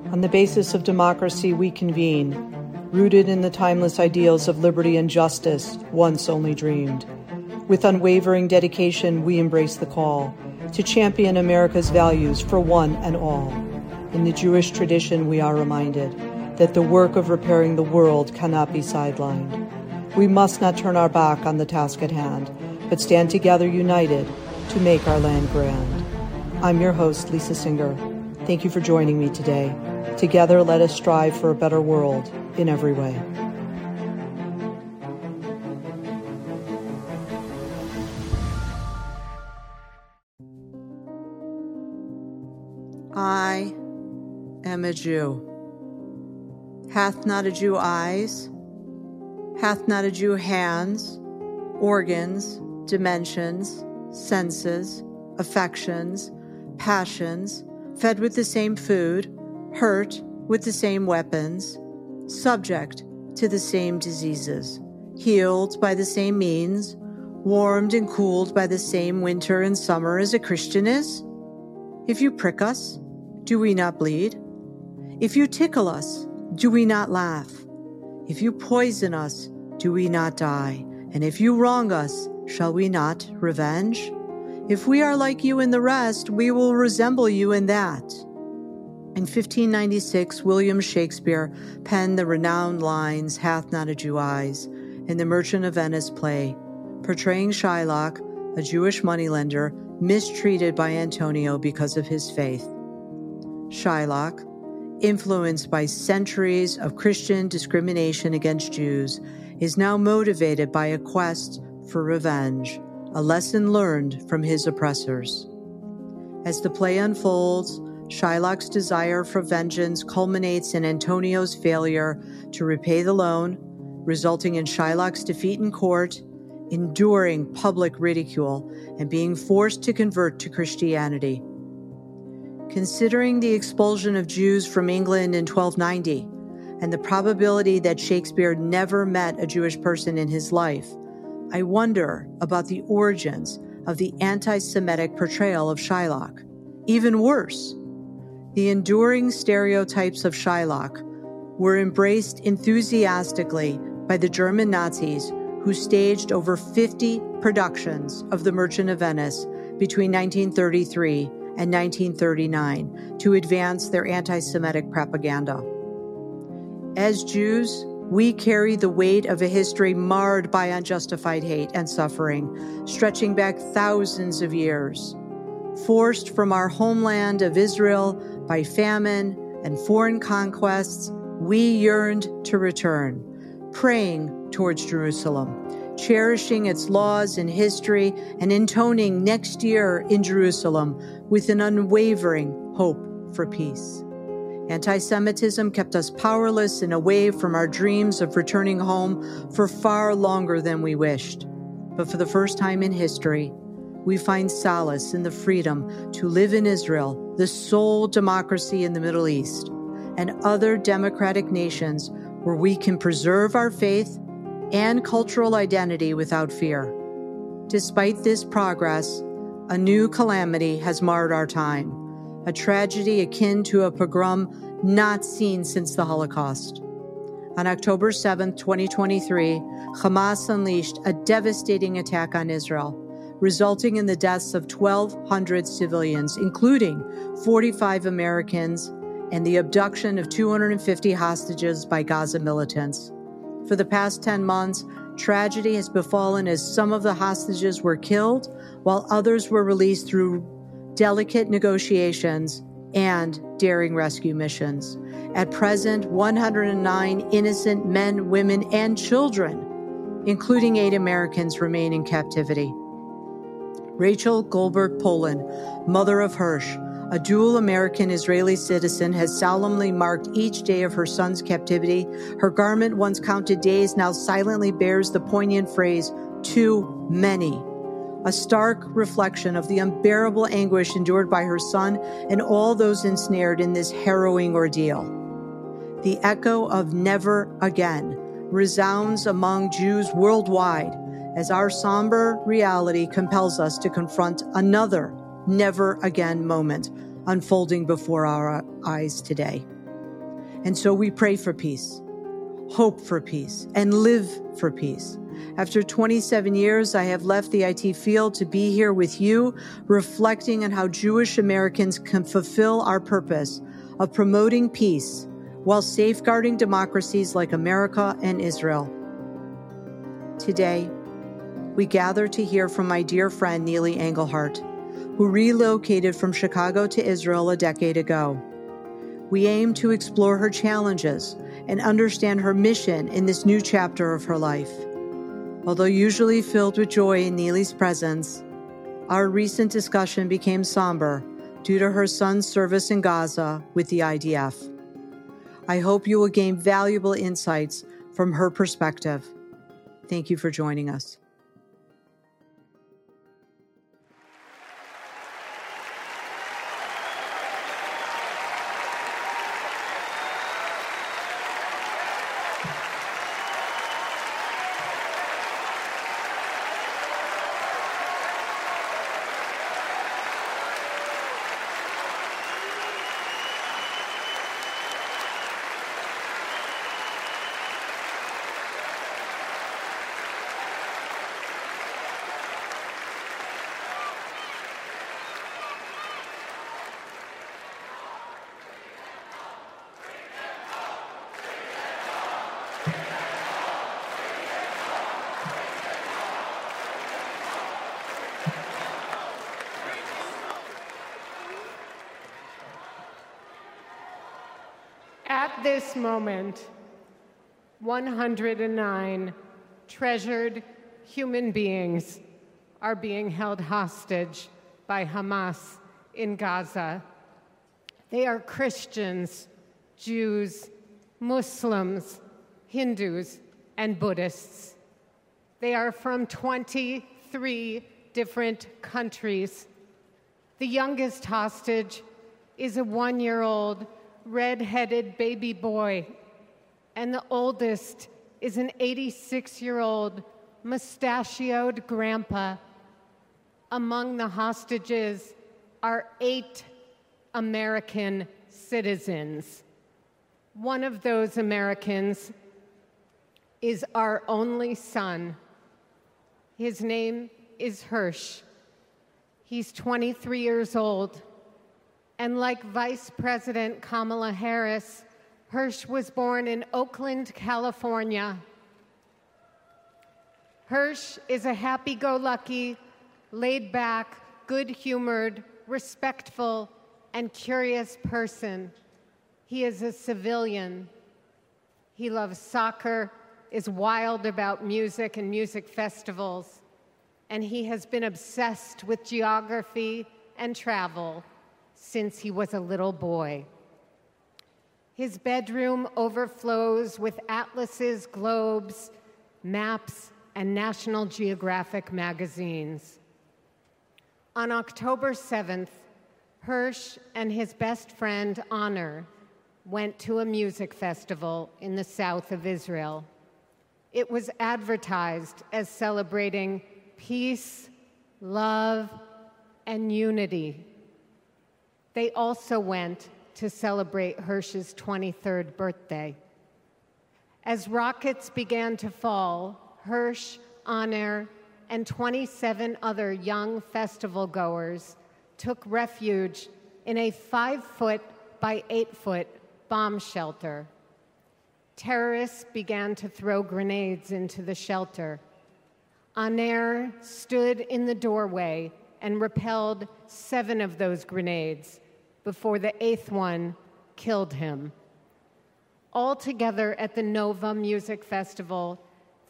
On the basis of democracy, we convene, rooted in the timeless ideals of liberty and justice once only dreamed. With unwavering dedication, we embrace the call to champion America's values for one and all. In the Jewish tradition, we are reminded that the work of repairing the world cannot be sidelined. We must not turn our back on the task at hand, but stand together united to make our land grand. I'm your host, Lisa Singer. Thank you for joining me today. Together, let us strive for a better world in every way. I am a Jew. Hath not a Jew eyes? Hath not a Jew hands, organs, dimensions, senses, affections, passions, fed with the same food, hurt with the same weapons, subject to the same diseases, healed by the same means, warmed and cooled by the same winter and summer as a Christian is? If you prick us, do we not bleed? If you tickle us, do we not laugh? If you poison us, do we not die? And if you wrong us, shall we not revenge? If we are like you in the rest, we will resemble you in that. In 1596, William Shakespeare penned the renowned lines, "Hath not a Jew eyes," in the Merchant of Venice play, portraying Shylock, a Jewish moneylender, mistreated by Antonio because of his faith. Shylock, influenced by centuries of Christian discrimination against Jews, is now motivated by a quest for revenge, a lesson learned from his oppressors. As the play unfolds, Shylock's desire for vengeance culminates in Antonio's failure to repay the loan, resulting in Shylock's defeat in court, enduring public ridicule, and being forced to convert to Christianity. Considering the expulsion of Jews from England in 1290 and the probability that Shakespeare never met a Jewish person in his life, I wonder about the origins of the anti-Semitic portrayal of Shylock. Even worse, the enduring stereotypes of Shylock were embraced enthusiastically by the German Nazis, who staged over 50 productions of The Merchant of Venice between 1933 and 1939 to advance their anti-Semitic propaganda. As Jews, we carry the weight of a history marred by unjustified hate and suffering, stretching back thousands of years. Forced from our homeland of Israel by famine and foreign conquests, we yearned to return, praying towards Jerusalem, cherishing its laws and history, and intoning next year in Jerusalem with an unwavering hope for peace. Anti-Semitism kept us powerless and away from our dreams of returning home for far longer than we wished. But for the first time in history, we find solace in the freedom to live in Israel, the sole democracy in the Middle East, and other democratic nations where we can preserve our faith and cultural identity without fear. Despite this progress, a new calamity has marred our time, a tragedy akin to a pogrom not seen since the Holocaust. On October 7, 2023, Hamas unleashed a devastating attack on Israel, resulting in the deaths of 1,200 civilians, including 45 Americans, and the abduction of 250 hostages by Gaza militants. For the past 10 months, tragedy has befallen as some of the hostages were killed, while others were released through delicate negotiations and daring rescue missions. At present, 109 innocent men, women, and children, including 8 Americans, remain in captivity. Rachel Goldberg Poland, mother of Hirsch, a dual American-Israeli citizen, has solemnly marked each day of her son's captivity. Her garment, once counted days, now silently bears the poignant phrase, "too many," a stark reflection of the unbearable anguish endured by her son and all those ensnared in this harrowing ordeal. The echo of "never again" resounds among Jews worldwide as our somber reality compels us to confront another never again moment unfolding before our eyes today. And so we pray for peace, hope for peace, and live for peace. After 27 years, I have left the IT field to be here with you, reflecting on how Jewish Americans can fulfill our purpose of promoting peace while safeguarding democracies like America and Israel. Today, we gather to hear from my dear friend Neely Engelhart, who relocated from Chicago to Israel a decade ago. We aim to explore her challenges and understand her mission in this new chapter of her life. Although usually filled with joy in Neely's presence, our recent discussion became somber due to her son's service in Gaza with the IDF. I hope you will gain valuable insights from her perspective. Thank you for joining us. At this moment, 109 treasured human beings are being held hostage by Hamas in Gaza. They are Christians, Jews, Muslims, Hindus, and Buddhists. They are from 23 different countries. The youngest hostage is a 1-year-old red-headed baby boy, and the oldest is an 86-year-old mustachioed grandpa. Among the hostages are 8 American citizens. One of those Americans is our only son. His name is Hirsch. He's 23 years old. And like Vice President Kamala Harris, Hirsch was born in Oakland, California. Hirsch is a happy-go-lucky, laid-back, good-humored, respectful, and curious person. He is a civilian. He loves soccer, is wild about music and music festivals, and he has been obsessed with geography and travel since he was a little boy. His bedroom overflows with atlases, globes, maps, and National Geographic magazines. On October 7th, Hirsch and his best friend, Honor, went to a music festival in the south of Israel. It was advertised as celebrating peace, love, and unity. They also went to celebrate Hirsch's 23rd birthday. As rockets began to fall, Hirsch, Honor, and 27 other young festival goers took refuge in a 5-foot by 8-foot bomb shelter. Terrorists began to throw grenades into the shelter. Honor stood in the doorway and repelled 7 of those grenades before the 8th one killed him. Altogether at the Nova Music Festival,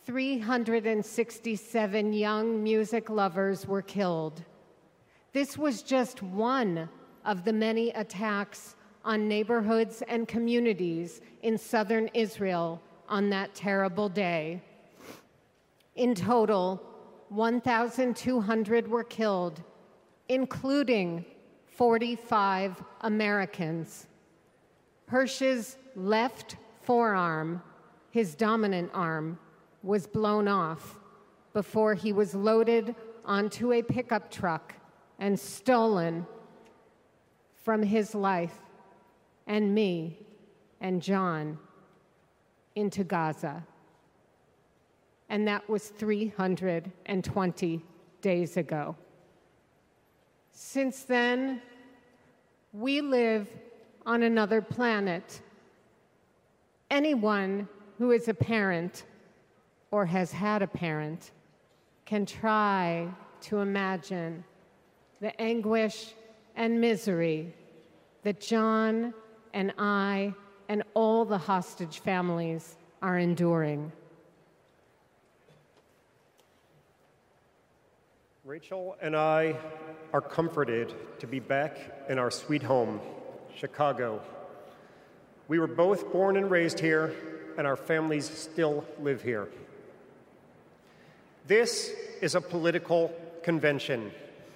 367 young music lovers were killed. This was just one of the many attacks on neighborhoods and communities in southern Israel on that terrible day. In total, 1,200 were killed, including 45 Americans. Hirsch's left forearm, his dominant arm, was blown off before he was loaded onto a pickup truck and stolen from his life and me and John into Gaza. And that was 320 days ago. Since then, we live on another planet. Anyone who is a parent or has had a parent can try to imagine the anguish and misery that John and I and all the hostage families are enduring. Rachel and I are comforted to be back in our sweet home, Chicago. We were both born and raised here, and our families still live here. This is a political convention,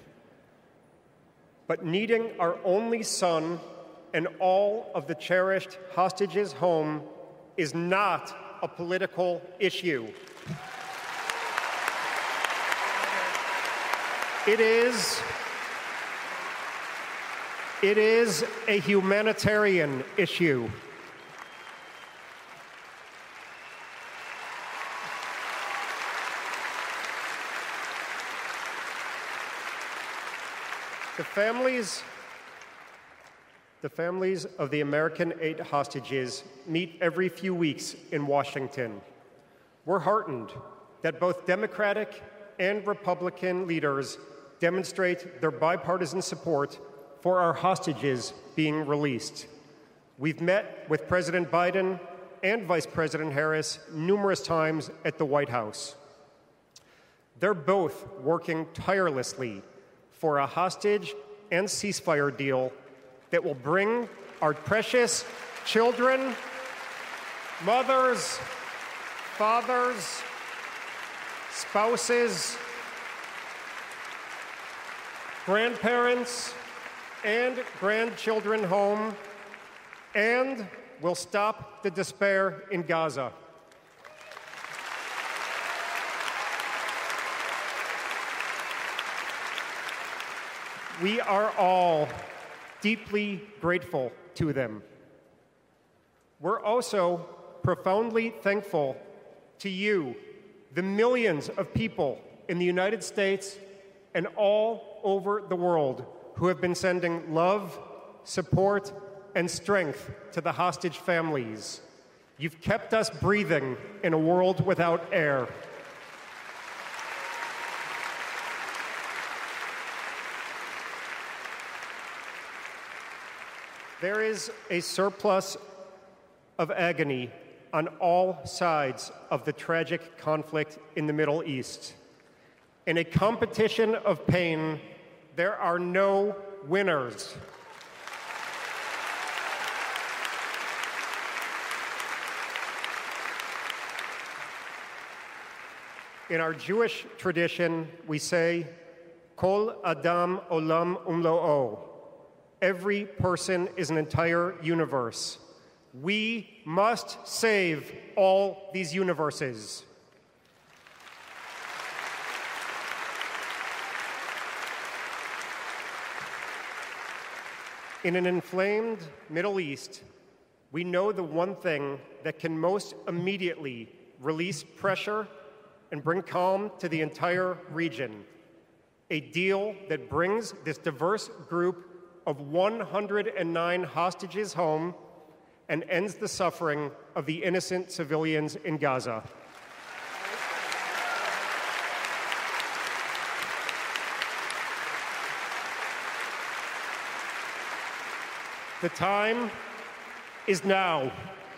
but needing our only son and all of the cherished hostages home is not a political issue. It is a humanitarian issue. The families of the American 8 hostages meet every few weeks in Washington. We're heartened that both Democratic and Republican leaders demonstrate their bipartisan support for our hostages being released. We've met with President Biden and Vice President Harris numerous times at the White House. They're both working tirelessly for a hostage and ceasefire deal that will bring our precious children, mothers, fathers, spouses, grandparents, and grandchildren home, and will stop the despair in Gaza. We are all deeply grateful to them. We're also profoundly thankful to you, the millions of people in the United States and all over the world who have been sending love, support, and strength to the hostage families. You've kept us breathing in a world without air. There is a surplus of agony on all sides of the tragic conflict in the Middle East. In a competition of pain, there are no winners. In our Jewish tradition, we say, Kol Adam Olam Umlo'o. Every person is an entire universe. We must save all these universes. In an inflamed Middle East, we know the one thing that can most immediately release pressure and bring calm to the entire region: a deal that brings this diverse group of 109 hostages home and ends the suffering of the innocent civilians in Gaza. The time is now.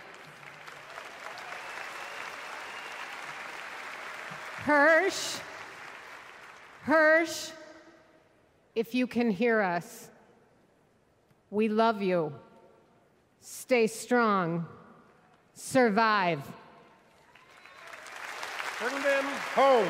Hirsch, if you can hear us, we love you. Stay strong. Survive. Bring them home.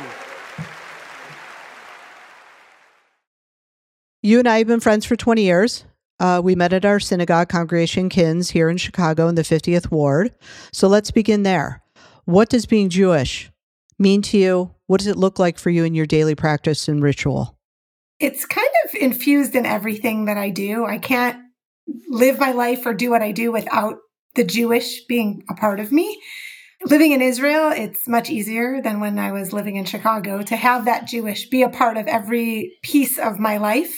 You and I have been friends for 20 years. We met at our synagogue, Congregation Kins, here in Chicago in the 50th Ward. So let's begin there. What does being Jewish mean to you? What does it look like for you in your daily practice and ritual? It's kind of infused in everything that I do. I can't live my life or do what I do without the Jewish being a part of me. Living in Israel, it's much easier than when I was living in Chicago to have that Jewish be a part of every piece of my life.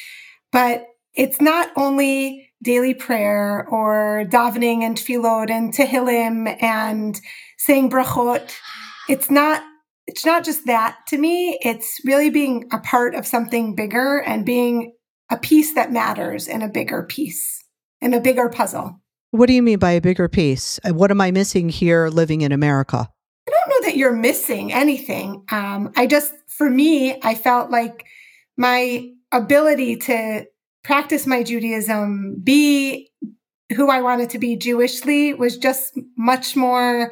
But it's not only daily prayer or davening and tefillot and tehillim and saying brachot. It's not just that to me. It's really being a part of something bigger and being a piece that matters in a bigger piece, in a bigger puzzle. What do you mean by a bigger piece? What am I missing here living in America? I don't know that you're missing anything. For me, I felt like my ability to practice my Judaism, be who I wanted to be Jewishly, was just much more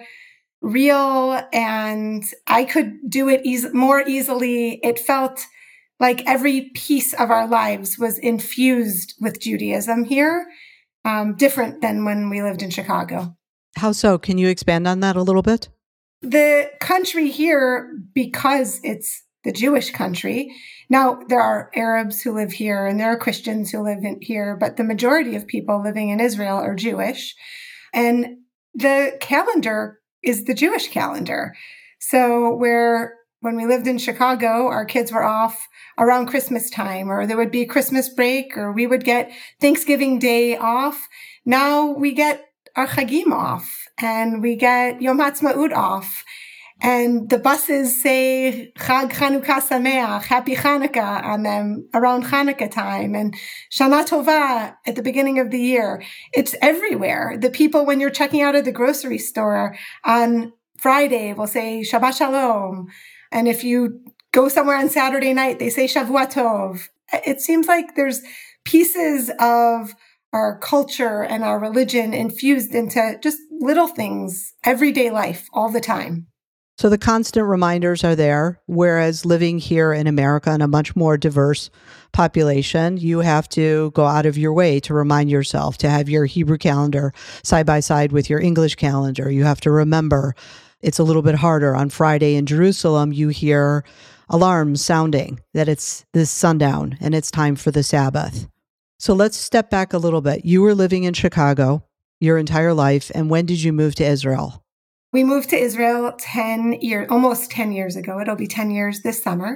real, and I could do it more easily. It felt like every piece of our lives was infused with Judaism here, different than when we lived in Chicago. How so? Can you expand on that a little bit? The country here, because it's the Jewish country, now there are Arabs who live here and there are Christians who live here, but the majority of people living in Israel are Jewish. And the calendar is the Jewish calendar. So when we lived in Chicago, our kids were off around Christmas time, or there would be Christmas break, or we would get Thanksgiving Day off. Now we get our Chagim off, and we get Yom Ha'atzmaut off. And the buses say Chag Chanukah Sameach, Happy Chanukah on them around Chanukah time, and Shana Tova at the beginning of the year. It's everywhere. The people, when you're checking out of the grocery store on Friday, will say Shabbat Shalom. And if you go somewhere on Saturday night, they say Shavua Tov. It seems like there's pieces of our culture and our religion infused into just little things, everyday life, all the time. So the constant reminders are there, whereas living here in America in a much more diverse population, you have to go out of your way to remind yourself to have your Hebrew calendar side by side with your English calendar. You have to remember it's a little bit harder. On Friday in Jerusalem, you hear alarms sounding that it's this sundown and it's time for the Sabbath. So let's step back a little bit. You were living in Chicago your entire life, and when did you move to Israel? We moved to Israel almost 10 years ago. It'll be 10 years this summer.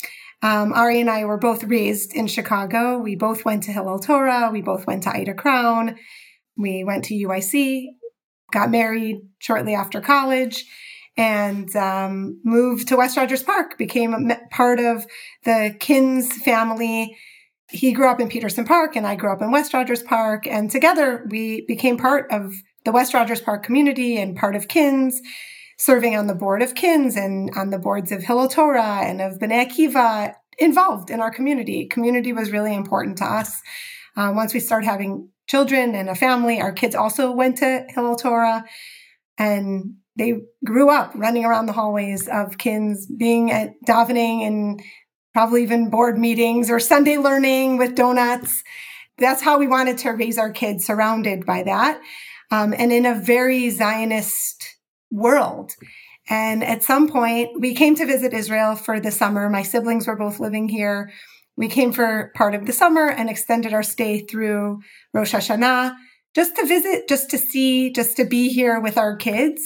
Ari and I were both raised in Chicago. We both went to Hillel Torah. We both went to Ida Crown. We went to UIC, got married shortly after college, and moved to West Rogers Park, became a part of the Kins family. He grew up in Peterson Park, and I grew up in West Rogers Park. And together, we became part of the West Rogers Park community and part of Kins, serving on the board of Kins and on the boards of Hillel Torah and of Bnei Akiva, involved in our community. Community was really important to us. Once we started having children and a family, our kids also went to Hillel Torah, and they grew up running around the hallways of Kins, being at davening and probably even board meetings or Sunday learning with donuts. That's how we wanted to raise our kids, surrounded by that. And in a very Zionist world. And at some point, we came to visit Israel for the summer. My siblings were both living here. We came for part of the summer and extended our stay through Rosh Hashanah, just to visit, just to see, just to be here with our kids.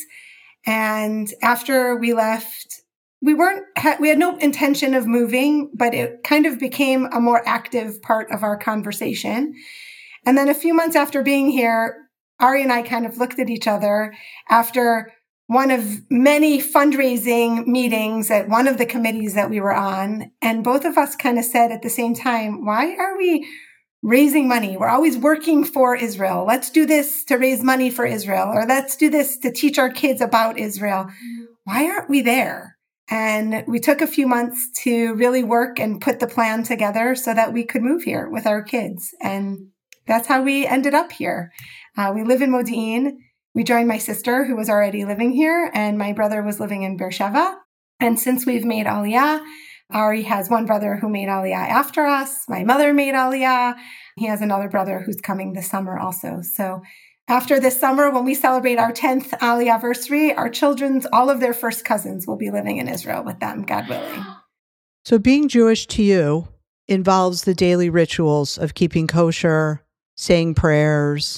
And after we left, we had no intention of moving, but it kind of became a more active part of our conversation. And then a few months after being here, Ari and I kind of looked at each other after one of many fundraising meetings at one of the committees that we were on. And both of us kind of said at the same time, why are we raising money? We're always working for Israel. Let's do this to raise money for Israel, or let's do this to teach our kids about Israel. Why aren't we there? And we took a few months to really work and put the plan together so that we could move here with our kids. And that's how we ended up here. We live in Modi'in. We joined my sister, who was already living here, and my brother was living in Beersheba. And since we've made Aliyah, Ari has one brother who made Aliyah after us. My mother made Aliyah. He has another brother who's coming this summer also. So after this summer, when we celebrate our 10th Aliyah anniversary, our all of their first cousins will be living in Israel with them, God willing. So being Jewish to you involves the daily rituals of keeping kosher, saying prayers,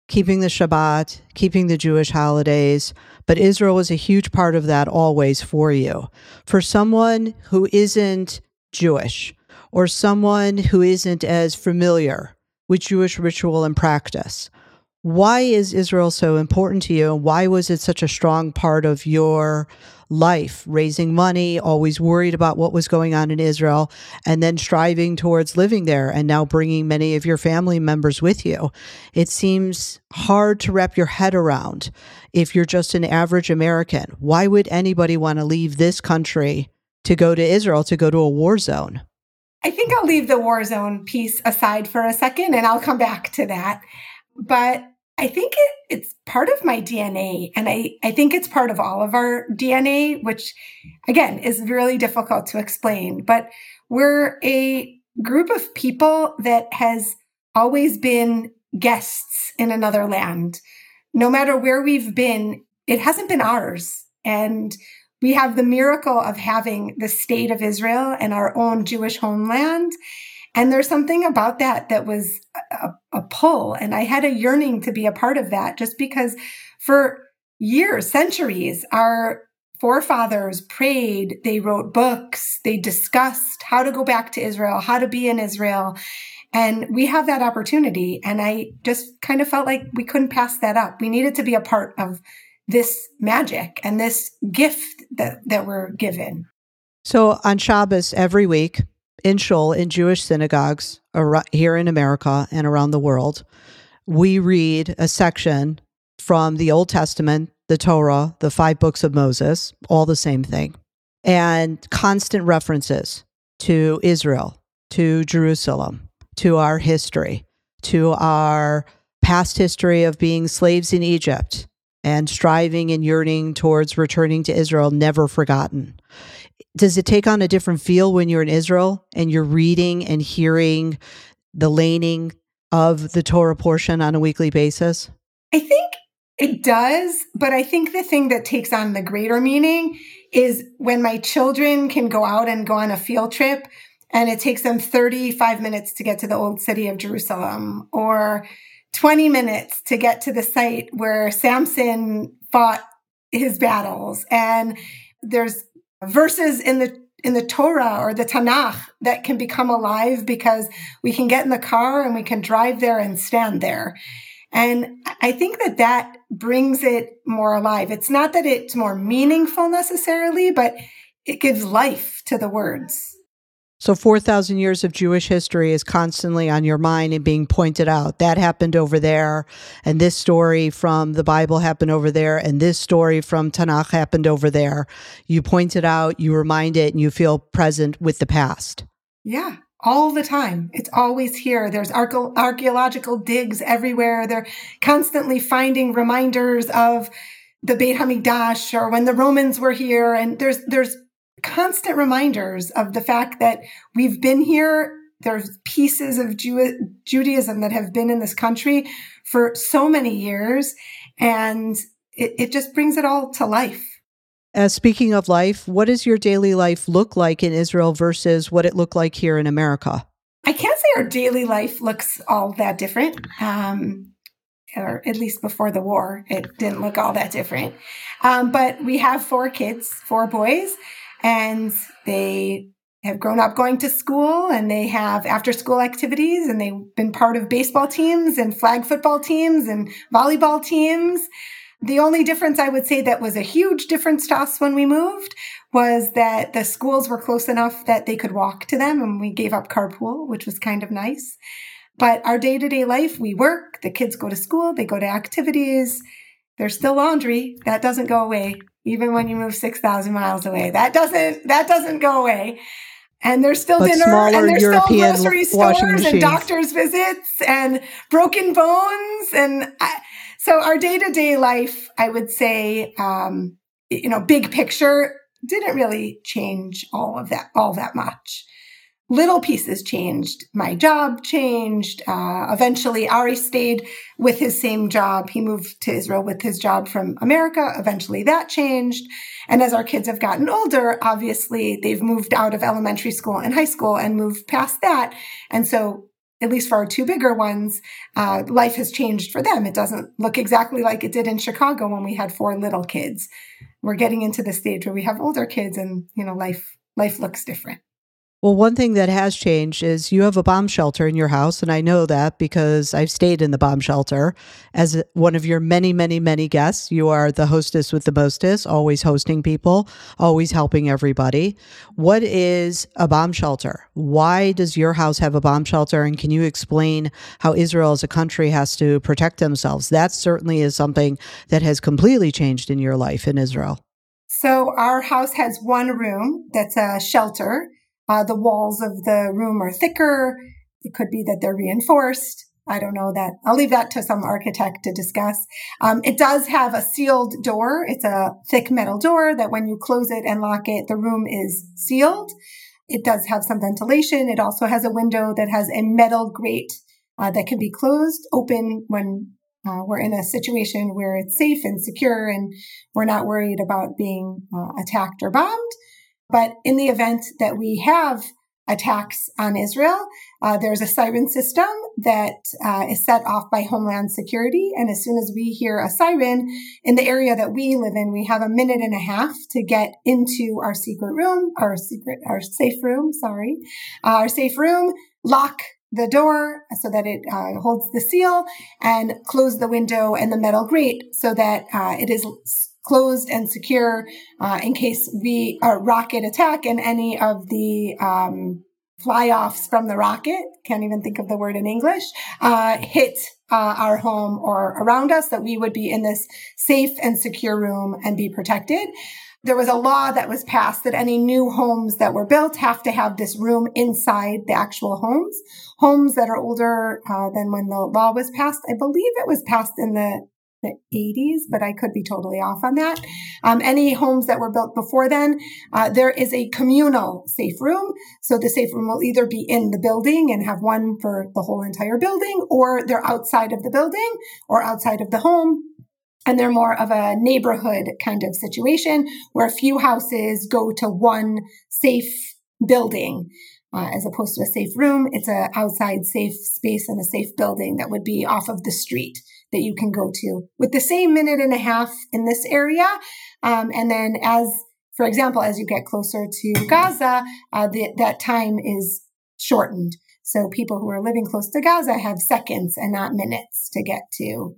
keeping the Shabbat, keeping the Jewish holidays, but Israel was a huge part of that always for you. For someone who isn't Jewish or someone who isn't as familiar with Jewish ritual and practice, why is Israel so important to you? And why was it such a strong part of your life, raising money, always worried about what was going on in Israel, and then striving towards living there and now bringing many of your family members with you? It seems hard to wrap your head around if you're just an average American. Why would anybody want to leave this country to go to Israel, to go to a war zone? I think I'll leave the war zone piece aside for a second, and I'll come back to that. But I think it's part of my DNA, and I think it's part of all of our DNA, which, again, is really difficult to explain. But we're a group of people that has always been guests in another land. No matter where we've been, it hasn't been ours. And we have the miracle of having the state of Israel and our own Jewish homeland. And there's something about that was a pull. And I had a yearning to be a part of that, just because for years, centuries, our forefathers prayed, they wrote books, they discussed how to go back to Israel, how to be in Israel. And we have that opportunity. And I just kind of felt like we couldn't pass that up. We needed to be a part of this magic and this gift that we're given. So on Shabbos every week, in Shul, in Jewish synagogues here in America and around the world, we read a section from the Old Testament, the Torah, the 5 books of Moses, all the same thing, and constant references to Israel, to Jerusalem, to our history, to our past history of being slaves in Egypt and striving and yearning towards returning to Israel, never forgotten. Does it take on a different feel when you're in Israel and you're reading and hearing the laning of the Torah portion on a weekly basis? I think it does, but I think the thing that takes on the greater meaning is when my children can go out and go on a field trip and it takes them 35 minutes to get to the old city of Jerusalem, or 20 minutes to get to the site where Samson fought his battles. And there's verses in the Torah or the Tanakh that can become alive because we can get in the car and we can drive there and stand there. And I think that brings it more alive. It's not that it's more meaningful necessarily, but it gives life to the words. So 4,000 years of Jewish history is constantly on your mind and being pointed out. That happened over there, and this story from the Bible happened over there, and this story from Tanakh happened over there. You point it out, you remind it, and you feel present with the past. Yeah, all the time. It's always here. There's archaeological digs everywhere. They're constantly finding reminders of the Beit HaMikdash or when the Romans were here, and there's constant reminders of the fact that we've been here. There's pieces of Judaism that have been in this country for so many years, and it just brings it all to life. Speaking of life, what does your daily life look like in Israel versus what it looked like here in America? I can't say our daily life looks all that different, or at least before the war, it didn't look all that different. But we have 4 kids, 4 boys, and they have grown up going to school, and they have after-school activities, and they've been part of baseball teams and flag football teams and volleyball teams. The only difference I would say that was a huge difference to us when we moved was that the schools were close enough that they could walk to them, and we gave up carpool, which was kind of nice. But our day-to-day life, we work, the kids go to school, they go to activities. There's still laundry. That doesn't go away. Even when you move 6,000 miles away, that doesn't go away. And there's still dinner, and there's European still grocery stores and doctor's visits and broken bones. And so our day-to-day life, I would say, big picture, didn't really change all that much. Little pieces changed. My job changed. Eventually, Ari stayed with his same job. He moved to Israel with his job from America. Eventually, that changed. And as our kids have gotten older, obviously, they've moved out of elementary school and high school and moved past that. And so at least for our two bigger ones, life has changed for them. It doesn't look exactly like it did in Chicago when we had 4 little kids. We're getting into the stage where we have older kids and, life looks different. Well, one thing that has changed is you have a bomb shelter in your house, and I know that because I've stayed in the bomb shelter as one of your many, many, many guests. You are the hostess with the mostest, always hosting people, always helping everybody. What is a bomb shelter? Why does your house have a bomb shelter? And can you explain how Israel as a country has to protect themselves? That certainly is something that has completely changed in your life in Israel. So our house has one room that's a shelter. The walls of the room are thicker. It could be that they're reinforced. I don't know that. I'll leave that to some architect to discuss. It does have a sealed door. It's a thick metal door that when you close it and lock it, the room is sealed. It does have some ventilation. It also has a window that has a metal grate that can be closed, open when we're in a situation where it's safe and secure and we're not worried about being attacked or bombed. But in the event that we have attacks on Israel, there's a siren system that is set off by Homeland Security. And as soon as we hear a siren in the area that we live in, we have a minute and a half to get into our safe room, lock the door so that it holds the seal, and close the window and the metal grate so that it is closed and secure in case we rocket attack and any of the fly-offs from the rocket, can't even think of the word in English, hit our home or around us, that we would be in this safe and secure room and be protected. There was a law that was passed that any new homes that were built have to have this room inside the actual homes. Homes that are older than when the law was passed, I believe it was passed in the 80s, but I could be totally off on that. Any homes that were built before then, there is a communal safe room. So the safe room will either be in the building and have one for the whole entire building, or they're outside of the building or outside of the home. And they're more of a neighborhood kind of situation where a few houses go to one safe building. As opposed to a safe room, it's an outside safe space and a safe building that would be off of the street that you can go to with the same minute and a half in this area. And then for example, as you get closer to Gaza, that time is shortened. So people who are living close to Gaza have seconds and not minutes to get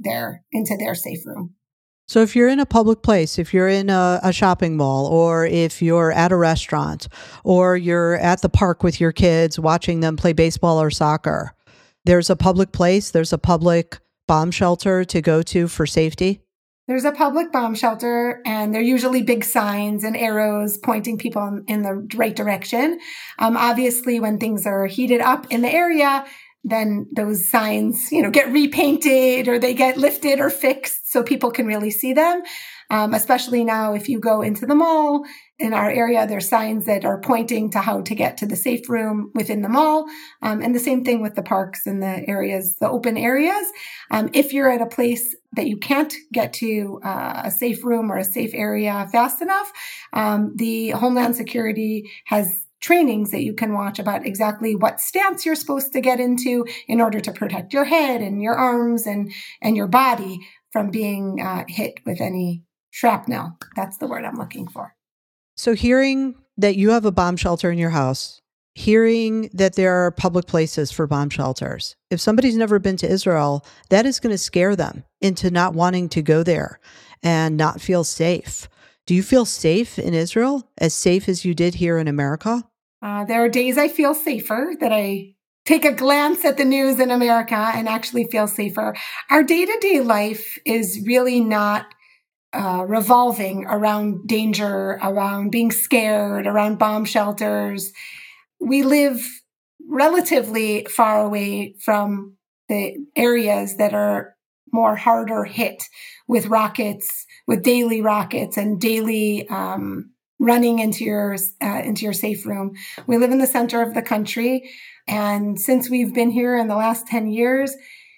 into their safe room. So if you're in a public place, if you're in a shopping mall, or if you're at a restaurant, or you're at the park with your kids watching them play baseball or soccer, there's a public place, there's a public bomb shelter to go to for safety? There's a public bomb shelter, and they're usually big signs and arrows pointing people in the right direction. Obviously, when things are heated up in the area, then those signs, get repainted or they get lifted or fixed so people can really see them. Especially now, if you go into the mall in our area, there's signs that are pointing to how to get to the safe room within the mall. And the same thing with the parks and the open areas. If you're at a place that you can't get to a safe room or a safe area fast enough, the Homeland Security has trainings that you can watch about exactly what stance you're supposed to get into in order to protect your head and your arms and your body from being hit with any shrapnel. That's the word I'm looking for. So hearing that you have a bomb shelter in your house, hearing that there are public places for bomb shelters, if somebody's never been to Israel, that is going to scare them into not wanting to go there and not feel safe. Do you feel safe in Israel, as safe as you did here in America? There are days I feel safer, that I take a glance at the news in America and actually feel safer. Our day-to-day life is really not revolving around danger, around being scared, around bomb shelters. We live relatively far away from the areas that are more harder hit with rockets, with daily rockets and daily running into your safe room. We live in the center of the country, and since we've been here in the last 10 years,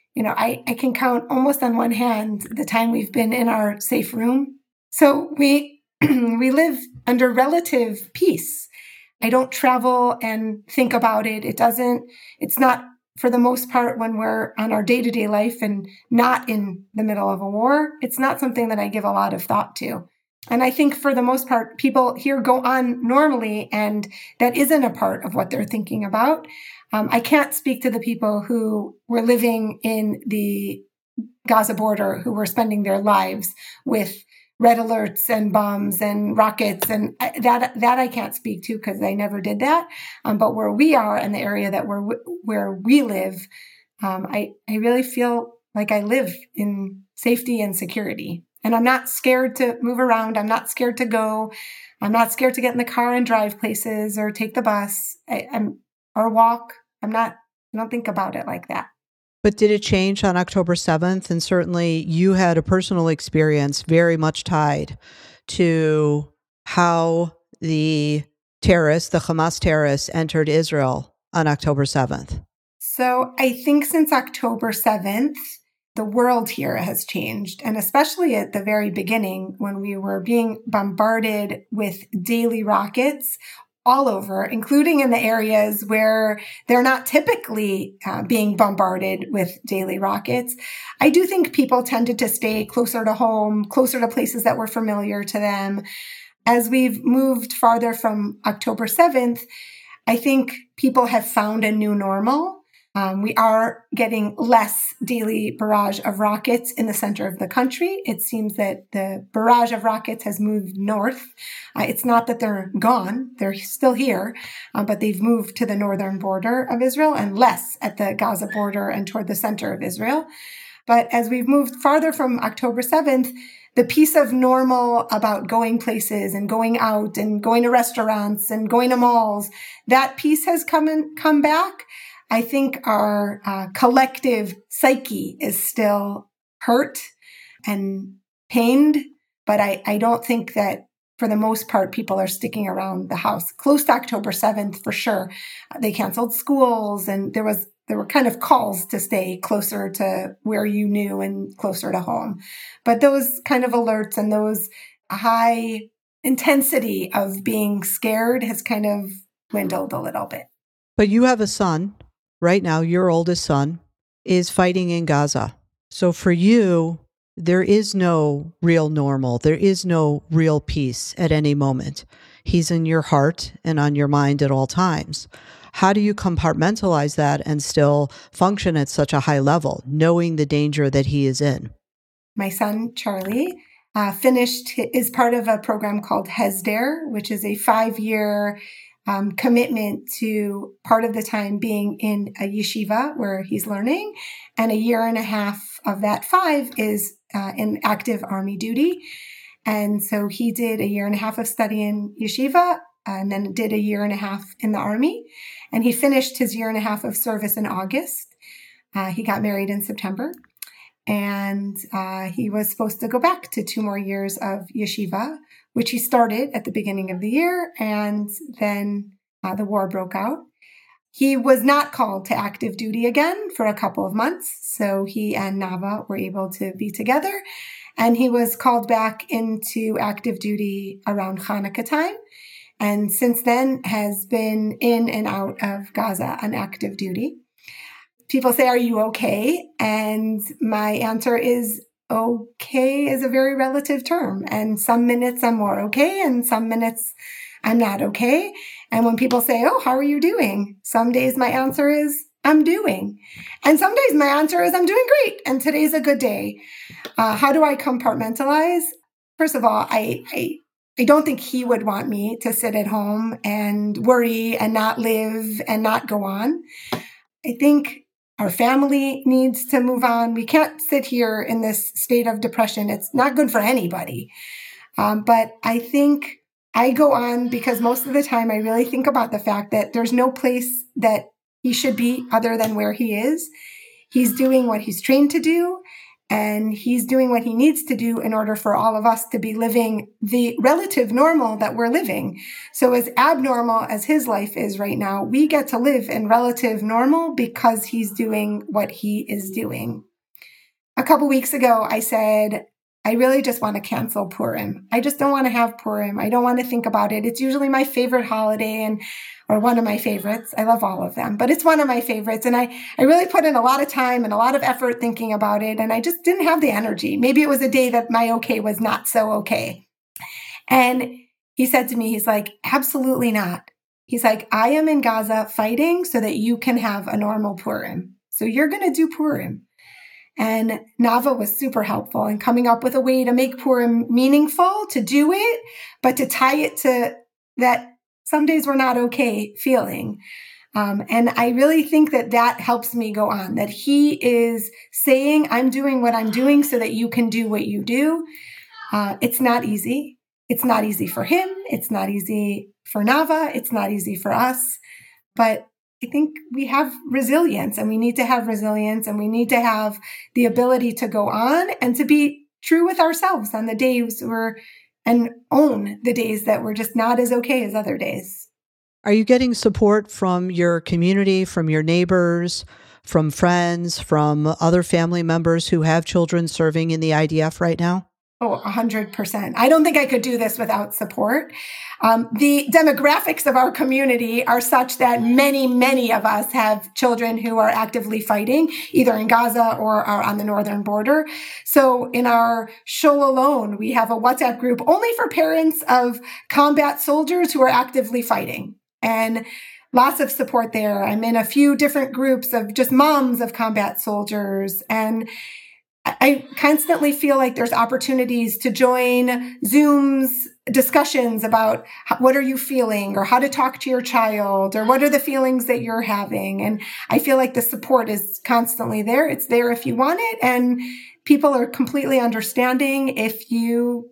I can count almost on one hand the time we've been in our safe room. So we live under relative peace. I don't travel and think about it. It's not for the most part, when we're on our day-to-day life and not in the middle of a war, it's not something that I give a lot of thought to. And I think for the most part, people here go on normally, and that isn't a part of what they're thinking about. I can't speak to the people who were living in the Gaza border, who were spending their lives with red alerts and bombs and rockets, and that I can't speak to because I never did that. But where we are in the area that where we live, I really feel like I live in safety and security. And I'm not scared to move around. I'm not scared to go. I'm not scared to get in the car and drive places or take the bus or walk. I don't think about it like that. But did it change on October 7th? And certainly you had a personal experience very much tied to how the Hamas terrorists entered Israel on October 7th. So I think since October 7th, the world here has changed. And especially at the very beginning, when we were being bombarded with daily rockets all over, including in the areas where they're not typically being bombarded with daily rockets. I do think people tended to stay closer to home, closer to places that were familiar to them. As we've moved farther from October 7th, I think people have found a new normal. We are getting less daily barrage of rockets in the center of the country. It seems that the barrage of rockets has moved north. It's not that they're gone. They're still here, but they've moved to the northern border of Israel and less at the Gaza border and toward the center of Israel. But as we've moved farther from October 7th, the piece of normal about going places and going out and going to restaurants and going to malls, that piece has come back. I think our collective psyche is still hurt and pained, but I don't think that for the most part, people are sticking around the house. Close to October 7th, for sure. They canceled schools, and there were kind of calls to stay closer to where you knew and closer to home. But those kind of alerts and those high intensity of being scared has kind of dwindled a little bit. But you have a son. Right now, your oldest son is fighting in Gaza. So for you, there is no real normal. There is no real peace at any moment. He's in your heart and on your mind at all times. How do you compartmentalize that and still function at such a high level, knowing the danger that he is in? My son, Charlie, is part of a program called Hesder, which is a 5-year commitment to part of the time being in a yeshiva where he's learning, and a year and a half of that 5 is in active army duty. And so he did a year and a half of study in yeshiva and then did a year and a half in the army. And he finished his year and a half of service in August. He got married in September. And he was supposed to go back to 2 more years of yeshiva, which he started at the beginning of the year, and then the war broke out. He was not called to active duty again for a couple of months, so he and Nava were able to be together, and he was called back into active duty around Hanukkah time, and since then has been in and out of Gaza on active duty. People say, "Are you okay?" And my answer is, okay is a very relative term. And some minutes I'm more okay, and some minutes I'm not okay. And when people say, "Oh, how are you doing?" Some days my answer is, "I'm doing." And some days my answer is, "I'm doing great, and today's a good day." How do I compartmentalize? First of all, I don't think he would want me to sit at home and worry and not live and not go on. I think our family needs to move on. We can't sit here in this state of depression. It's not good for anybody. But I think I go on because most of the time I really think about the fact that there's no place that he should be other than where he is. He's doing what he's trained to do, and he's doing what he needs to do in order for all of us to be living the relative normal that we're living. So as abnormal as his life is right now, we get to live in relative normal because he's doing what he is doing. A couple weeks ago, I said, I really just want to cancel Purim. I just don't want to have Purim. I don't want to think about it. It's usually my favorite holiday or one of my favorites. I love all of them, but it's one of my favorites. And I really put in a lot of time and a lot of effort thinking about it. And I just didn't have the energy. Maybe it was a day that my okay was not so okay. And he said to me, he's like, absolutely not. He's like, I am in Gaza fighting so that you can have a normal Purim. So you're going to do Purim. And Nava was super helpful in coming up with a way to make Purim meaningful, to do it, but to tie it to that some days we're not okay feeling. And I really think that helps me go on, that he is saying, I'm doing what I'm doing so that you can do what you do. It's not easy. It's not easy for him. It's not easy for Nava. It's not easy for us. But I think we have resilience, and we need to have resilience, and we need to have the ability to go on and to be true with ourselves on the days and own the days that we're just not as okay as other days. Are you getting support from your community, from your neighbors, from friends, from other family members who have children serving in the IDF right now? Oh, 100%. I don't think I could do this without support. The demographics of our community are such that many, many of us have children who are actively fighting, either in Gaza or are on the northern border. So in our shul alone, we have a WhatsApp group only for parents of combat soldiers who are actively fighting. And lots of support there. I'm in a few different groups of just moms of combat soldiers, and I constantly feel like there's opportunities to join Zooms discussions about what are you feeling, or how to talk to your child, or what are the feelings that you're having. And I feel like the support is constantly there. It's there if you want it. And people are completely understanding if you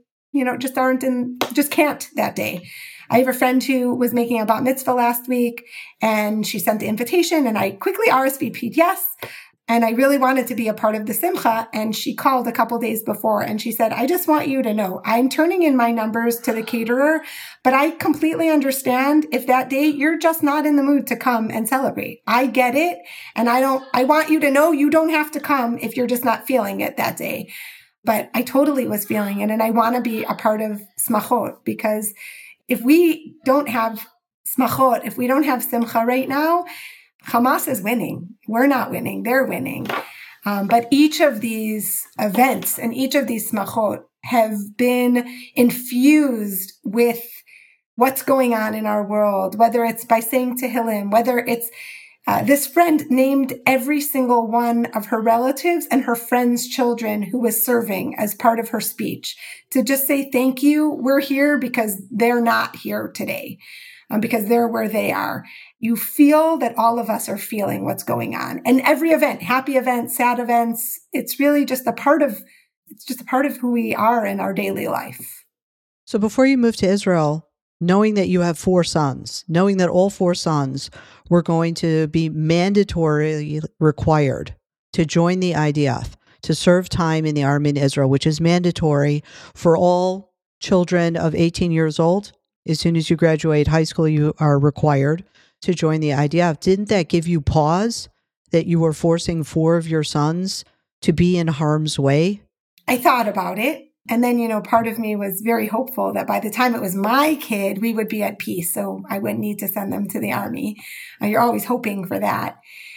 just can't that day. I have a friend who was making a bat mitzvah last week, and she sent the invitation, and I quickly RSVP'd yes. And I really wanted to be a part of the simcha. And she called a couple days before, and she said, I just want you to know, I'm turning in my numbers to the caterer, but I completely understand if that day you're just not in the mood to come and celebrate. I get it. And I want you to know you don't have to come if you're just not feeling it that day. But I totally was feeling it. And I want to be a part of smachot, because if we don't have smachot, if we don't have simcha right now, Hamas is winning. We're not winning. They're winning. But each of these events and each of these smachot have been infused with what's going on in our world, whether it's by saying Tehillim, whether it's this friend named every single one of her relatives and her friends' children who was serving as part of her speech, to just say, thank you. We're here because they're not here today, because they're where they are. You feel that all of us are feeling what's going on. And every event, happy events, sad events, it's really just a part of who we are in our daily life. So before you moved to Israel, knowing that you have 4 sons, knowing that all 4 sons were going to be mandatorily required to join the IDF, to serve time in the army in Israel, which is mandatory for all children of 18 years old. As soon as you graduate high school, you are required to join the IDF. Didn't that give you pause that you were forcing 4 of your sons to be in harm's way? I thought about it. And then, part of me was very hopeful that by the time it was my kid, we would be at peace. So I wouldn't need to send them to the army. You're always hoping for that.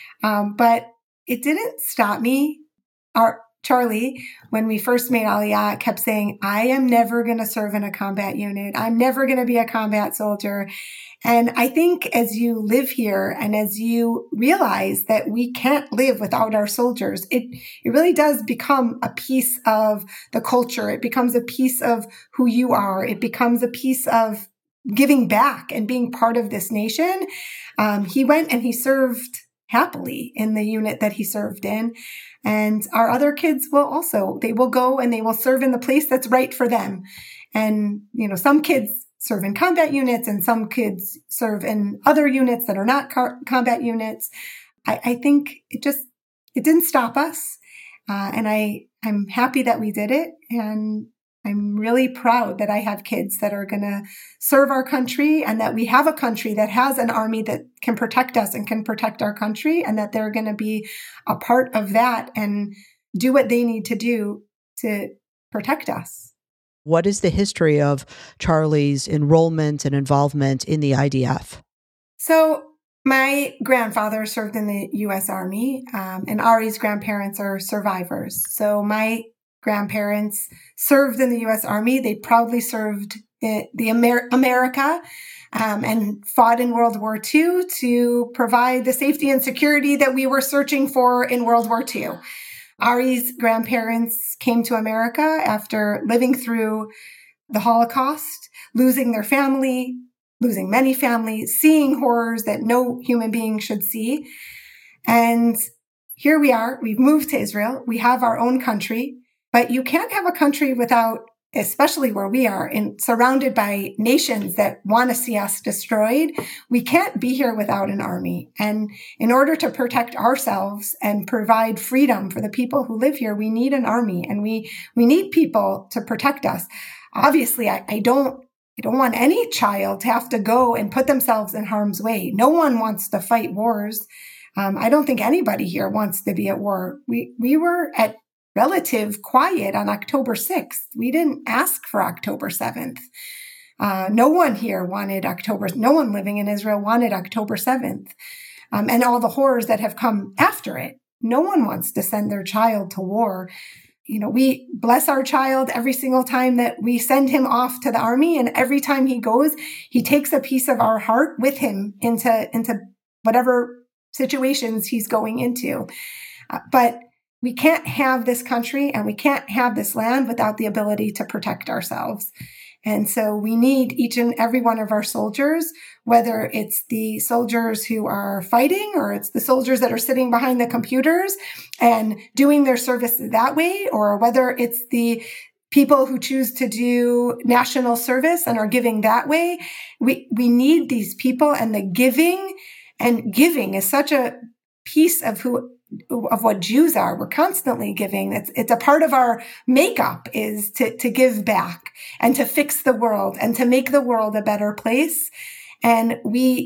But it didn't stop me. Charlie, when we first made Aliyah, kept saying, I am never going to serve in a combat unit. I'm never going to be a combat soldier. And I think as you live here and as you realize that we can't live without our soldiers, it really does become a piece of the culture. It becomes a piece of who you are. It becomes a piece of giving back and being part of this nation. He went and he served happily in the unit that he served in. And our other kids they will go and they will serve in the place that's right for them. And, some kids serve in combat units and some kids serve in other units that are not combat units. I think it didn't stop us. And I'm happy that we did it. And I'm really proud that I have kids that are going to serve our country, and that we have a country that has an army that can protect us and can protect our country, and that they're going to be a part of that and do what they need to do to protect us. What is the history of Charlie's enrollment and involvement in the IDF? So my grandfather served in the U.S. Army, and Ari's grandparents are survivors. So my grandparents served in the U.S. Army. They proudly served America and fought in World War II to provide the safety and security that we were searching for in World War II. Ari's grandparents came to America after living through the Holocaust, losing their family, losing many families, seeing horrors that no human being should see. And here we are. We've moved to Israel. We have our own country, but you can't have a country without, especially where we are, surrounded by nations that want to see us destroyed. We can't be here without an army. And in order to protect ourselves and provide freedom for the people who live here, we need an army, and we need people to protect us. Obviously, I don't want any child to have to go and put themselves in harm's way. No one wants to fight wars. I don't think anybody here wants to be at war. We were at relative quiet on October 6th. We didn't ask for October 7th. No one here wanted no one living in Israel wanted October 7th. And all the horrors that have come after it. No one wants to send their child to war. You know, we bless our child every single time that we send him off to the army. And every time he goes, he takes a piece of our heart with him into whatever situations he's going into. But we can't have this country and we can't have this land without the ability to protect ourselves. And so we need each and every one of our soldiers, whether it's the soldiers who are fighting or it's the soldiers that are sitting behind the computers and doing their service that way, or whether it's the people who choose to do national service and are giving that way. We need these people, and giving is such a piece of what Jews are. We're constantly giving. It's a part of our makeup is to give back and to fix the world and to make the world a better place. And we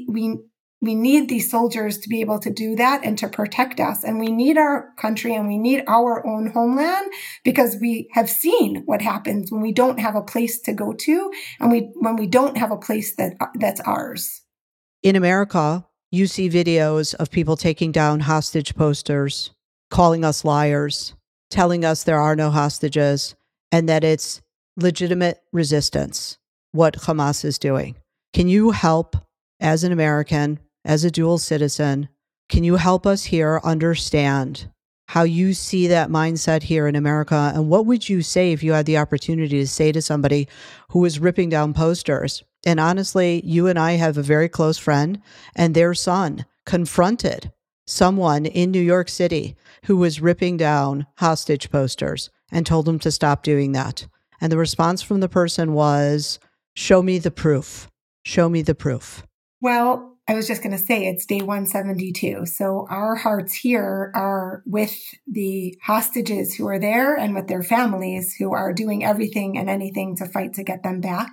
need these soldiers to be able to do that and to protect us. And we need our country and we need our own homeland, because we have seen what happens when we don't have a place to go to and when we don't have a place that's ours. In America, you see videos of people taking down hostage posters, calling us liars, telling us there are no hostages, and that it's legitimate resistance, what Hamas is doing. Can you help, as an American, as a dual citizen, can you help us here understand how you see that mindset here in America? And what would you say if you had the opportunity to say to somebody who is ripping down posters? And honestly, you and I have a very close friend, and their son confronted someone in New York City who was ripping down hostage posters and told him to stop doing that. And the response from the person was, "Show me the proof. Show me the proof." Well, I was just going to say it's day 172. So our hearts here are with the hostages who are there and with their families who are doing everything and anything to fight to get them back.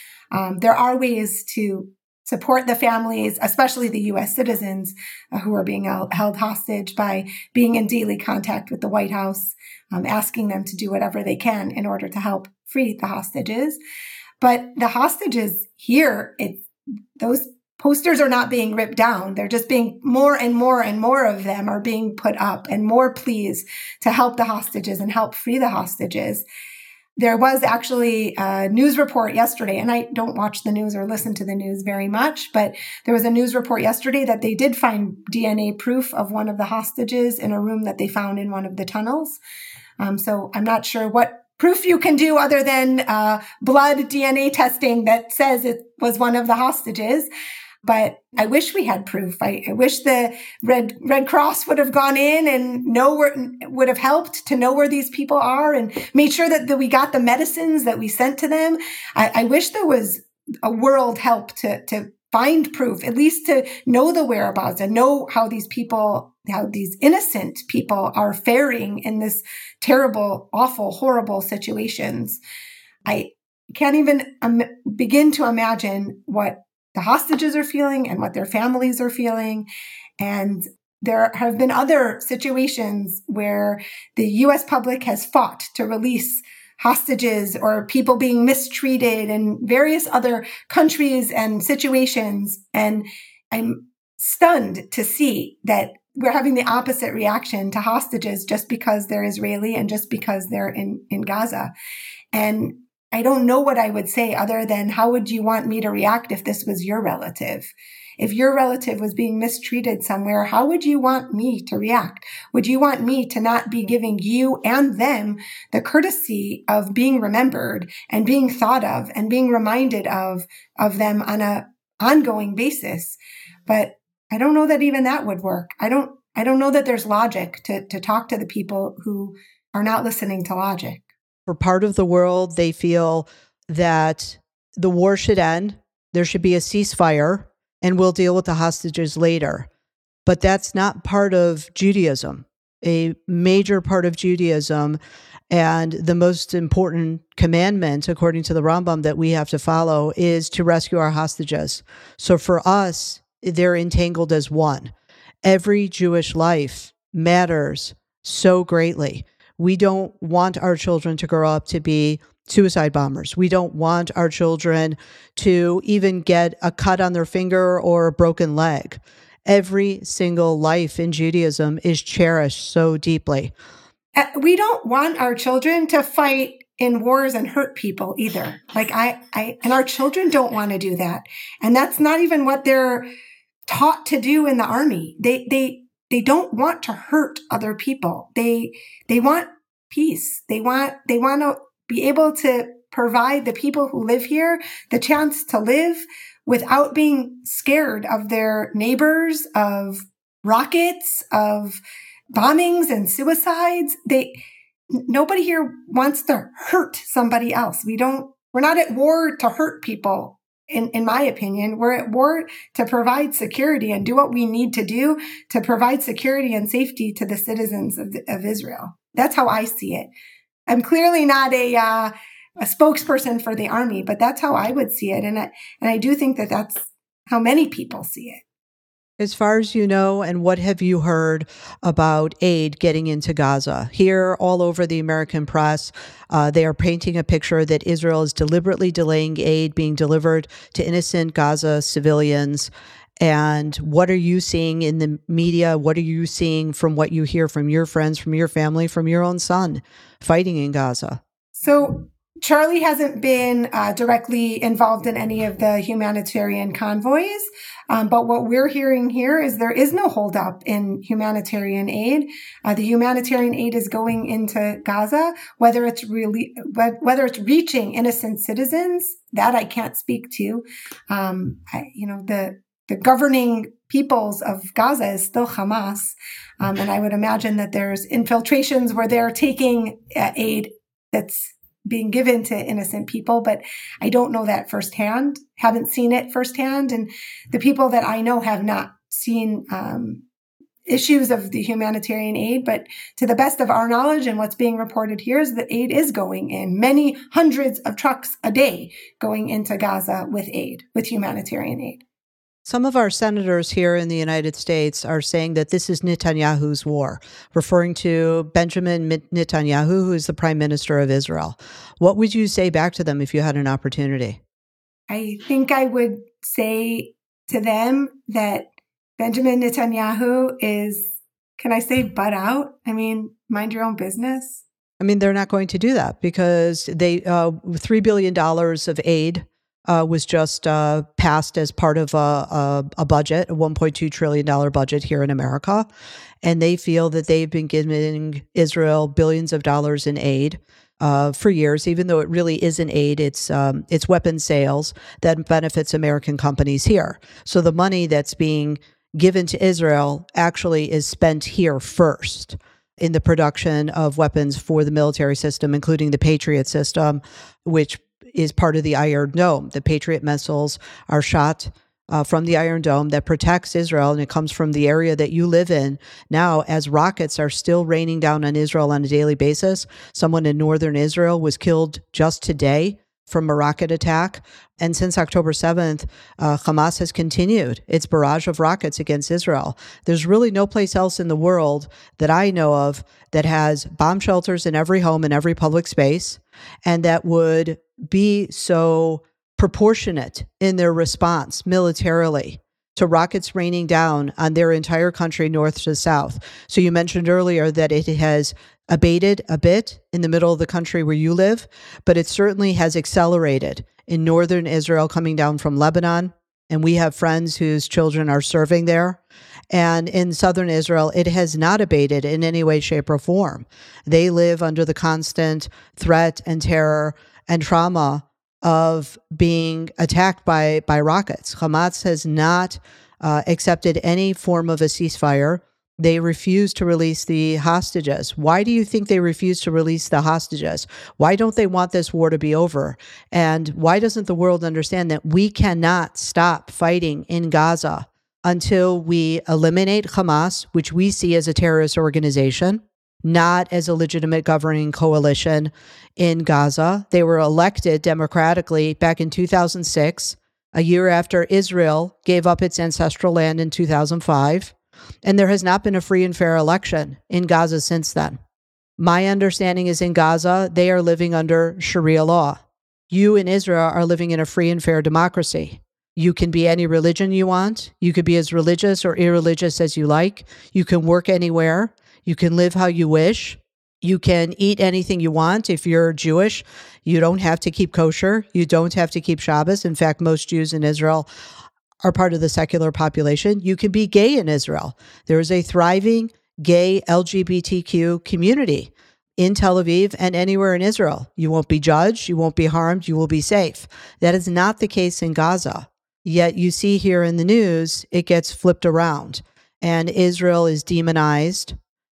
There are ways to support the families, especially the U.S. citizens who are being held hostage, by being in daily contact with the White House, asking them to do whatever they can in order to help free the hostages. But the hostages here, those posters are not being ripped down. They're just being more and more and more of them are being put up, and more pleas to help the hostages and help free the hostages. There was actually a news report yesterday, and I don't watch the news or listen to the news very much, but there was a news report yesterday that they did find DNA proof of one of the hostages in a room that they found in one of the tunnels. So I'm not sure what proof you can do other than blood DNA testing that says it was one of the hostages. But I wish we had proof. I wish the Red Cross would have gone in and would have helped to know where these people are and made sure that we got the medicines that we sent to them. I wish there was a world help to find proof, at least to know the whereabouts and know how these innocent people are faring in this terrible, awful, horrible situations. I can't even begin to imagine what the hostages are feeling and what their families are feeling. And there have been other situations where the U.S. public has fought to release hostages or people being mistreated in various other countries and situations. And I'm stunned to see that we're having the opposite reaction to hostages just because they're Israeli and just because they're in Gaza. And I don't know what I would say other than, how would you want me to react if this was your relative? If your relative was being mistreated somewhere, how would you want me to react? Would you want me to not be giving you and them the courtesy of being remembered and being thought of and being reminded of them on an ongoing basis? But I don't know that even that would work. I don't know that there's logic to talk to the people who are not listening to logic. For part of the world, they feel that the war should end. There should be a ceasefire, and we'll deal with the hostages later. But that's not part of Judaism. A major part of Judaism, and the most important commandment, according to the Rambam, that we have to follow is to rescue our hostages. So for us, they're entangled as one. Every Jewish life matters so greatly. We don't want our children to grow up to be suicide bombers. We don't want our children to even get a cut on their finger or a broken leg. Every single life in Judaism is cherished so deeply. We don't want our children to fight in wars and hurt people either. And our children don't want to do that. And that's not even what they're taught to do in the army. They don't want to hurt other people. They want peace. They want to be able to provide the people who live here the chance to live without being scared of their neighbors, of rockets, of bombings and suicides. Nobody here wants to hurt somebody else. We're not at war to hurt people. In my opinion, we're at war to provide security and do what we need to do to provide security and safety to the citizens of Israel. That's how I see it. I'm clearly not a spokesperson for the army, but that's how I would see it. And I do think that that's how many people see it. As far as you know, and what have you heard about aid getting into Gaza? Here, all over the American press, they are painting a picture that Israel is deliberately delaying aid being delivered to innocent Gaza civilians. And what are you seeing in the media? What are you seeing from what you hear from your friends, from your family, from your own son fighting in Gaza? So Charlie hasn't been directly involved in any of the humanitarian convoys. But what we're hearing here is there is no holdup in humanitarian aid. The humanitarian aid is going into Gaza, whether it's reaching innocent citizens, that I can't speak to. The governing peoples of Gaza is still Hamas. And I would imagine that there's infiltrations where they're taking aid that's being given to innocent people, but I don't know that firsthand, haven't seen it firsthand. And the people that I know have not seen issues of the humanitarian aid, but to the best of our knowledge and what's being reported here is that aid is going in. Many hundreds of trucks a day going into Gaza with aid, with humanitarian aid. Some of our senators here in the United States are saying that this is Netanyahu's war, referring to Benjamin Netanyahu, who is the prime minister of Israel. What would you say back to them if you had an opportunity? I think I would say to them that Benjamin Netanyahu is, can I say butt out? I mean, mind your own business. I mean, they're not going to do that because $3 billion of aid was just passed as part of a budget, a $1.2 trillion budget here in America. And they feel that they've been giving Israel billions of dollars in aid for years, even though it really isn't aid. It's weapons sales that benefits American companies here. So the money that's being given to Israel actually is spent here first in the production of weapons for the military system, including the Patriot system, which is part of the Iron Dome. The Patriot missiles are shot from the Iron Dome that protects Israel, and it comes from the area that you live in. Now, as rockets are still raining down on Israel on a daily basis, someone in northern Israel was killed just today from a rocket attack. And since October 7th, Hamas has continued its barrage of rockets against Israel. There's really no place else in the world that I know of that has bomb shelters in every home and every public space, and that would be so proportionate in their response militarily to rockets raining down on their entire country, north to south. So you mentioned earlier that it has abated a bit in the middle of the country where you live, but it certainly has accelerated in northern Israel coming down from Lebanon. And we have friends whose children are serving there. And in southern Israel, it has not abated in any way, shape, or form. They live under the constant threat and terror and trauma of being attacked by rockets. Hamas has not accepted any form of a ceasefire. They refuse to release the hostages. Why do you think they refuse to release the hostages? Why don't they want this war to be over? And why doesn't the world understand that we cannot stop fighting in Gaza until we eliminate Hamas, which we see as a terrorist organization, not as a legitimate governing coalition in Gaza? They were elected democratically back in 2006, a year after Israel gave up its ancestral land in 2005. And there has not been a free and fair election in Gaza since then. My understanding is in Gaza, they are living under Sharia law. You in Israel are living in a free and fair democracy. You can be any religion you want. You could be as religious or irreligious as you like. You can work anywhere. You can live how you wish. You can eat anything you want. If you're Jewish, you don't have to keep kosher. You don't have to keep Shabbos. In fact, most Jews in Israel are part of the secular population. You can be gay in Israel. There is a thriving gay LGBTQ community in Tel Aviv and anywhere in Israel. You won't be judged. You won't be harmed. You will be safe. That is not the case in Gaza. Yet you see here in the news, it gets flipped around and Israel is demonized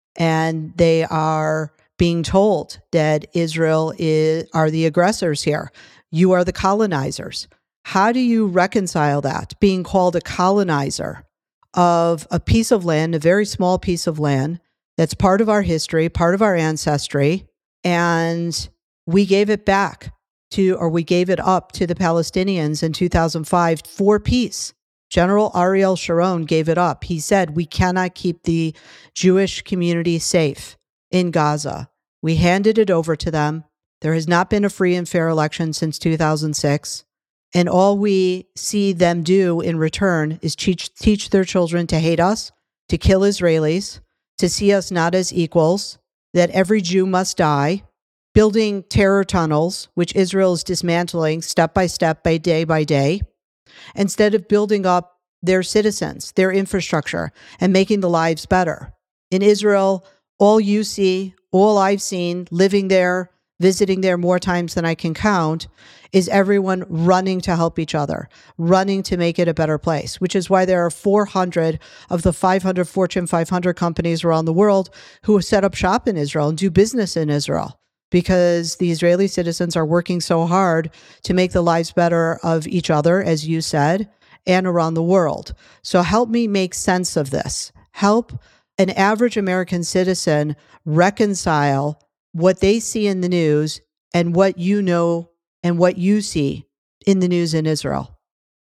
and they are being told that Israel are the aggressors here. You are the colonizers. How do you reconcile that, being called a colonizer of a piece of land, a very small piece of land that's part of our history, part of our ancestry, and we gave it back we gave it up to the Palestinians in 2005 for peace. General Ariel Sharon gave it up. He said, we cannot keep the Jewish community safe in Gaza. We handed it over to them. There has not been a free and fair election since 2006. And all we see them do in return is teach their children to hate us, to kill Israelis, to see us not as equals, that every Jew must die, building terror tunnels, which Israel is dismantling step by step, by day, instead of building up their citizens, their infrastructure, and making the lives better. In Israel, all you see, all I've seen, living there, visiting there more times than I can count, is everyone running to help each other, running to make it a better place, which is why there are 400 of the 500 Fortune 500 companies around the world who set up shop in Israel and do business in Israel, because the Israeli citizens are working so hard to make the lives better of each other, as you said, and around the world. So help me make sense of this. Help an average American citizen reconcile what they see in the news and what you know and what you see in the news in Israel.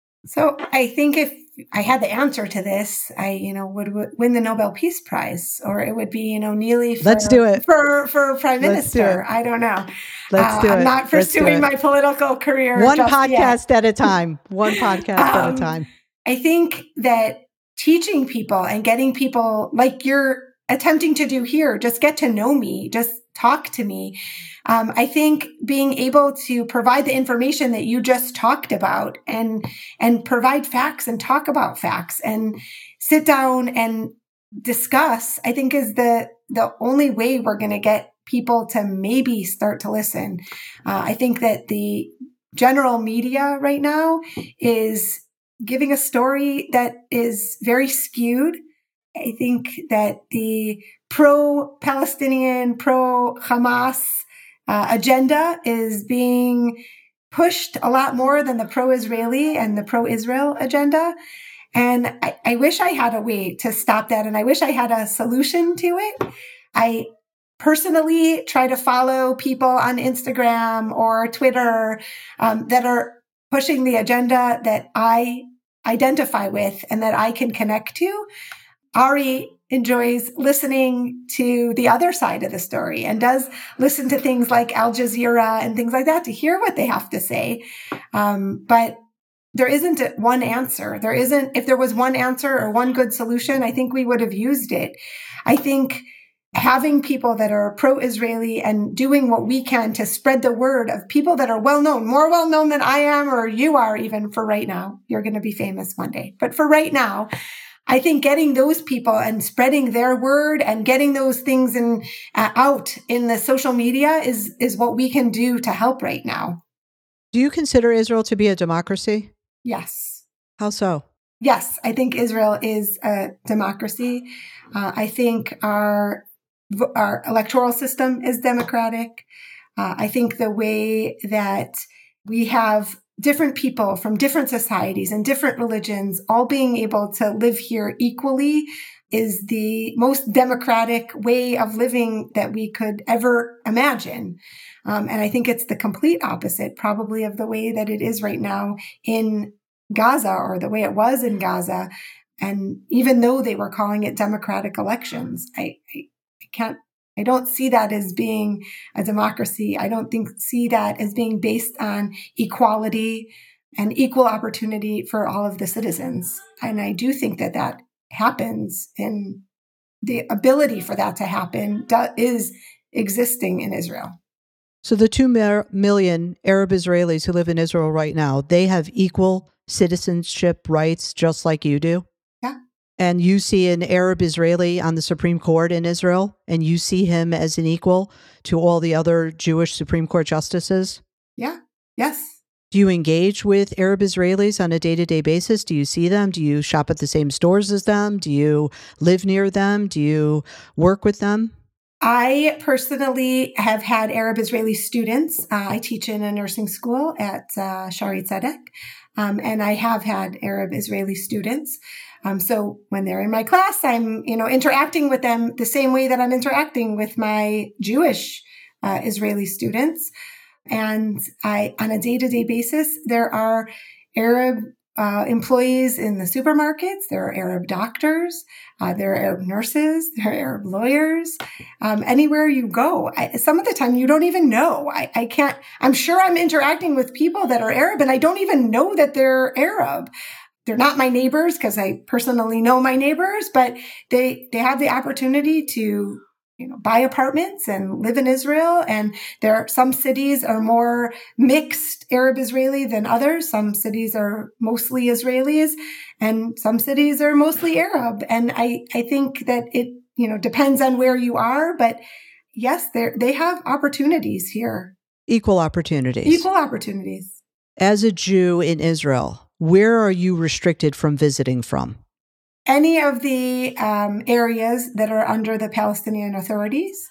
So I think if I had the answer to this, I, would win the Nobel Peace Prize, or it would be, Neely for, Let's do it. for Prime Minister. I don't know. Let's do it. I'm not pursuing my political career. One podcast at a time. One podcast at a time. I think that teaching people and getting people like you're attempting to do here, just get to know me, just talk to me. I think being able to provide the information that you just talked about and provide facts and talk about facts and sit down and discuss, I think is the only way we're going to get people to maybe start to listen. I think that the general media right now is giving a story that is very skewed. I think that the pro-Palestinian, pro-Hamas agenda is being pushed a lot more than the pro-Israeli and the pro-Israel agenda. And I wish I had a way to stop that. And I wish I had a solution to it. I personally try to follow people on Instagram or Twitter that are pushing the agenda that I identify with and that I can connect to. Ari enjoys listening to the other side of the story and does listen to things like Al Jazeera and things like that to hear what they have to say. But there isn't one answer. If there was one answer or one good solution, I think we would have used it. I think having people that are pro-Israeli and doing what we can to spread the word of people that are well-known, more well-known than I am or you are even for right now. You're going to be famous one day. But for right now, I think getting those people and spreading their word and getting those things out in the social media is what we can do to help right now. Do you consider Israel to be a democracy? Yes. How so? Yes, I think Israel is a democracy. I think our electoral system is democratic. I think the way that we have different people from different societies and different religions all being able to live here equally is the most democratic way of living that we could ever imagine. And I think it's the complete opposite probably of the way that it is right now in Gaza or the way it was in Gaza. And even though they were calling it democratic elections, I don't see that as being a democracy. I don't see that as being based on equality and equal opportunity for all of the citizens. And I do think that happens, and the ability for that to happen is existing in Israel. So the 2 million Arab Israelis who live in Israel right now, they have equal citizenship rights just like you do? Yeah. And you see an Arab Israeli on the Supreme Court in Israel, and you see him as an equal to all the other Jewish Supreme Court justices? Yeah. Yes. Do you engage with Arab Israelis on a day-to-day basis? Do you see them? Do you shop at the same stores as them? Do you live near them? Do you work with them? I personally have had Arab Israeli students. I teach in a nursing school at Shaare Zedek, and I have had Arab Israeli students. So when they're in my class, I'm, interacting with them the same way that I'm interacting with my Jewish Israeli students. And on a day-to-day basis, there are Arab employees in the supermarkets. There are Arab doctors. There are Arab nurses. There are Arab lawyers. Anywhere you go, some of the time you don't even know. I'm sure I'm interacting with people that are Arab and I don't even know that they're Arab. They're not my neighbors because I personally know my neighbors, but they have the opportunity to buy apartments and live in Israel. And some cities are more mixed Arab Israeli than others. Some cities are mostly Israelis and some cities are mostly Arab. And I think that it, depends on where you are, but yes, they have opportunities here. Equal opportunities. Equal opportunities. As a Jew in Israel, where are you restricted from visiting from? Any of the areas that are under the Palestinian authorities,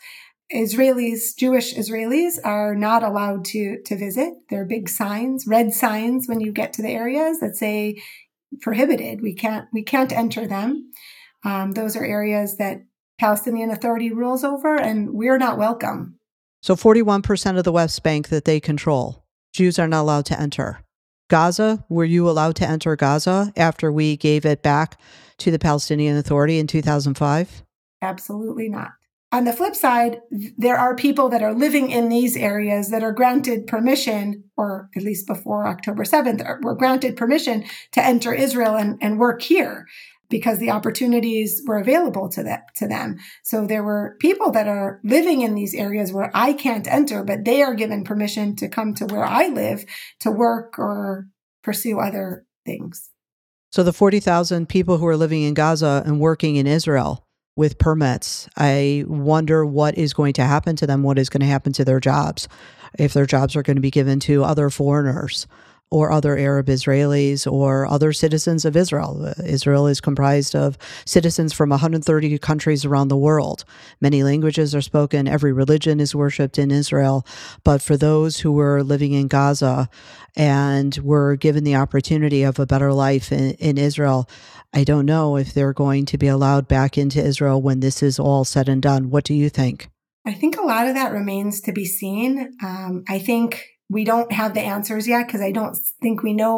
Jewish Israelis are not allowed to visit. There are big signs, red signs when you get to the areas that say prohibited. We can't enter them. Those are areas that Palestinian Authority rules over, and we're not welcome. So 41% of the West Bank that they control, Jews are not allowed to enter. Gaza, were you allowed to enter Gaza after we gave it back to the Palestinian Authority in 2005? Absolutely not. On the flip side, there are people that are living in these areas that are granted permission, or at least before October 7th, were granted permission to enter Israel and work here because the opportunities were available to them. So there were people that are living in these areas where I can't enter, but they are given permission to come to where I live to work or pursue other things. So the 40,000 people who are living in Gaza and working in Israel with permits, I wonder what is going to happen to them, what is going to happen to their jobs, if their jobs are going to be given to other foreigners or other Arab Israelis or other citizens of Israel. Israel is comprised of citizens from 130 countries around the world. Many languages are spoken. Every religion is worshipped in Israel. But for those who were living in Gaza and were given the opportunity of a better life in Israel, I don't know if they're going to be allowed back into Israel when this is all said and done. What do you think? I think a lot of that remains to be seen. I think we don't have the answers yet because I don't think we know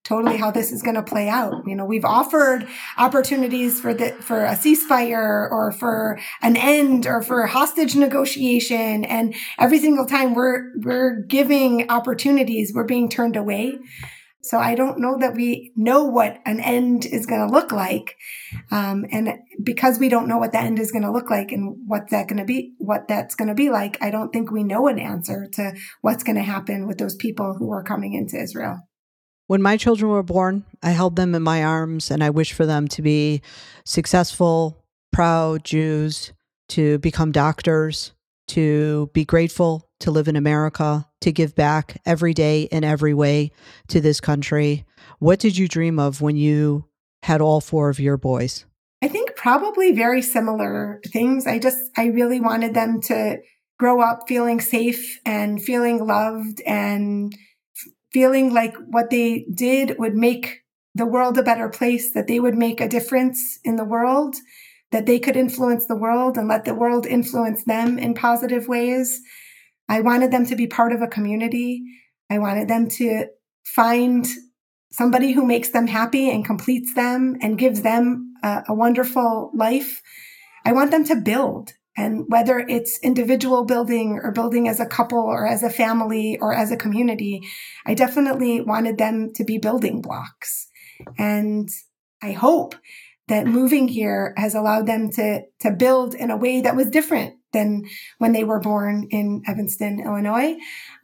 totally how this is going to play out. We've offered opportunities for a ceasefire or for an end or for hostage negotiation. And every single time we're giving opportunities, we're being turned away. So I don't know that we know what an end is going to look like. And because we don't know what the end is going to look like and what that's going to be like, I don't think we know an answer to what's going to happen with those people who are coming into Israel. When my children were born, I held them in my arms and I wished for them to be successful, proud Jews, to become doctors, to be grateful to live in America, to give back every day in every way to this country. What did you dream of when you had all 4 of your boys? I think probably very similar things. I really wanted them to grow up feeling safe and feeling loved and feeling like what they did would make the world a better place, that they would make a difference in the world, that they could influence the world and let the world influence them in positive ways. I wanted them to be part of a community. I wanted them to find somebody who makes them happy and completes them and gives them a wonderful life. I want them to build. And whether it's individual building or building as a couple or as a family or as a community, I definitely wanted them to be building blocks. And I hope that moving here has allowed them to build in a way that was different than when they were born in Evanston, Illinois.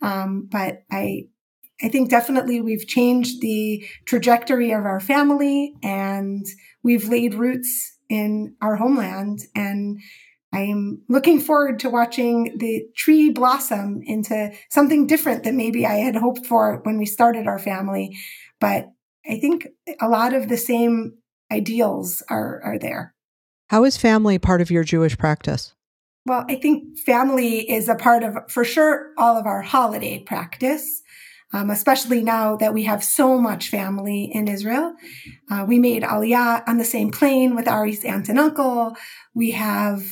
But I think definitely we've changed the trajectory of our family and we've laid roots in our homeland. And I'm looking forward to watching the tree blossom into something different than maybe I had hoped for when we started our family. But I think a lot of the same ideals are there. How is family part of your Jewish practice? Well, I think family is a part of, for sure, all of our holiday practice, especially now that we have so much family in Israel. We made Aliyah on the same plane with Ari's aunt and uncle. We have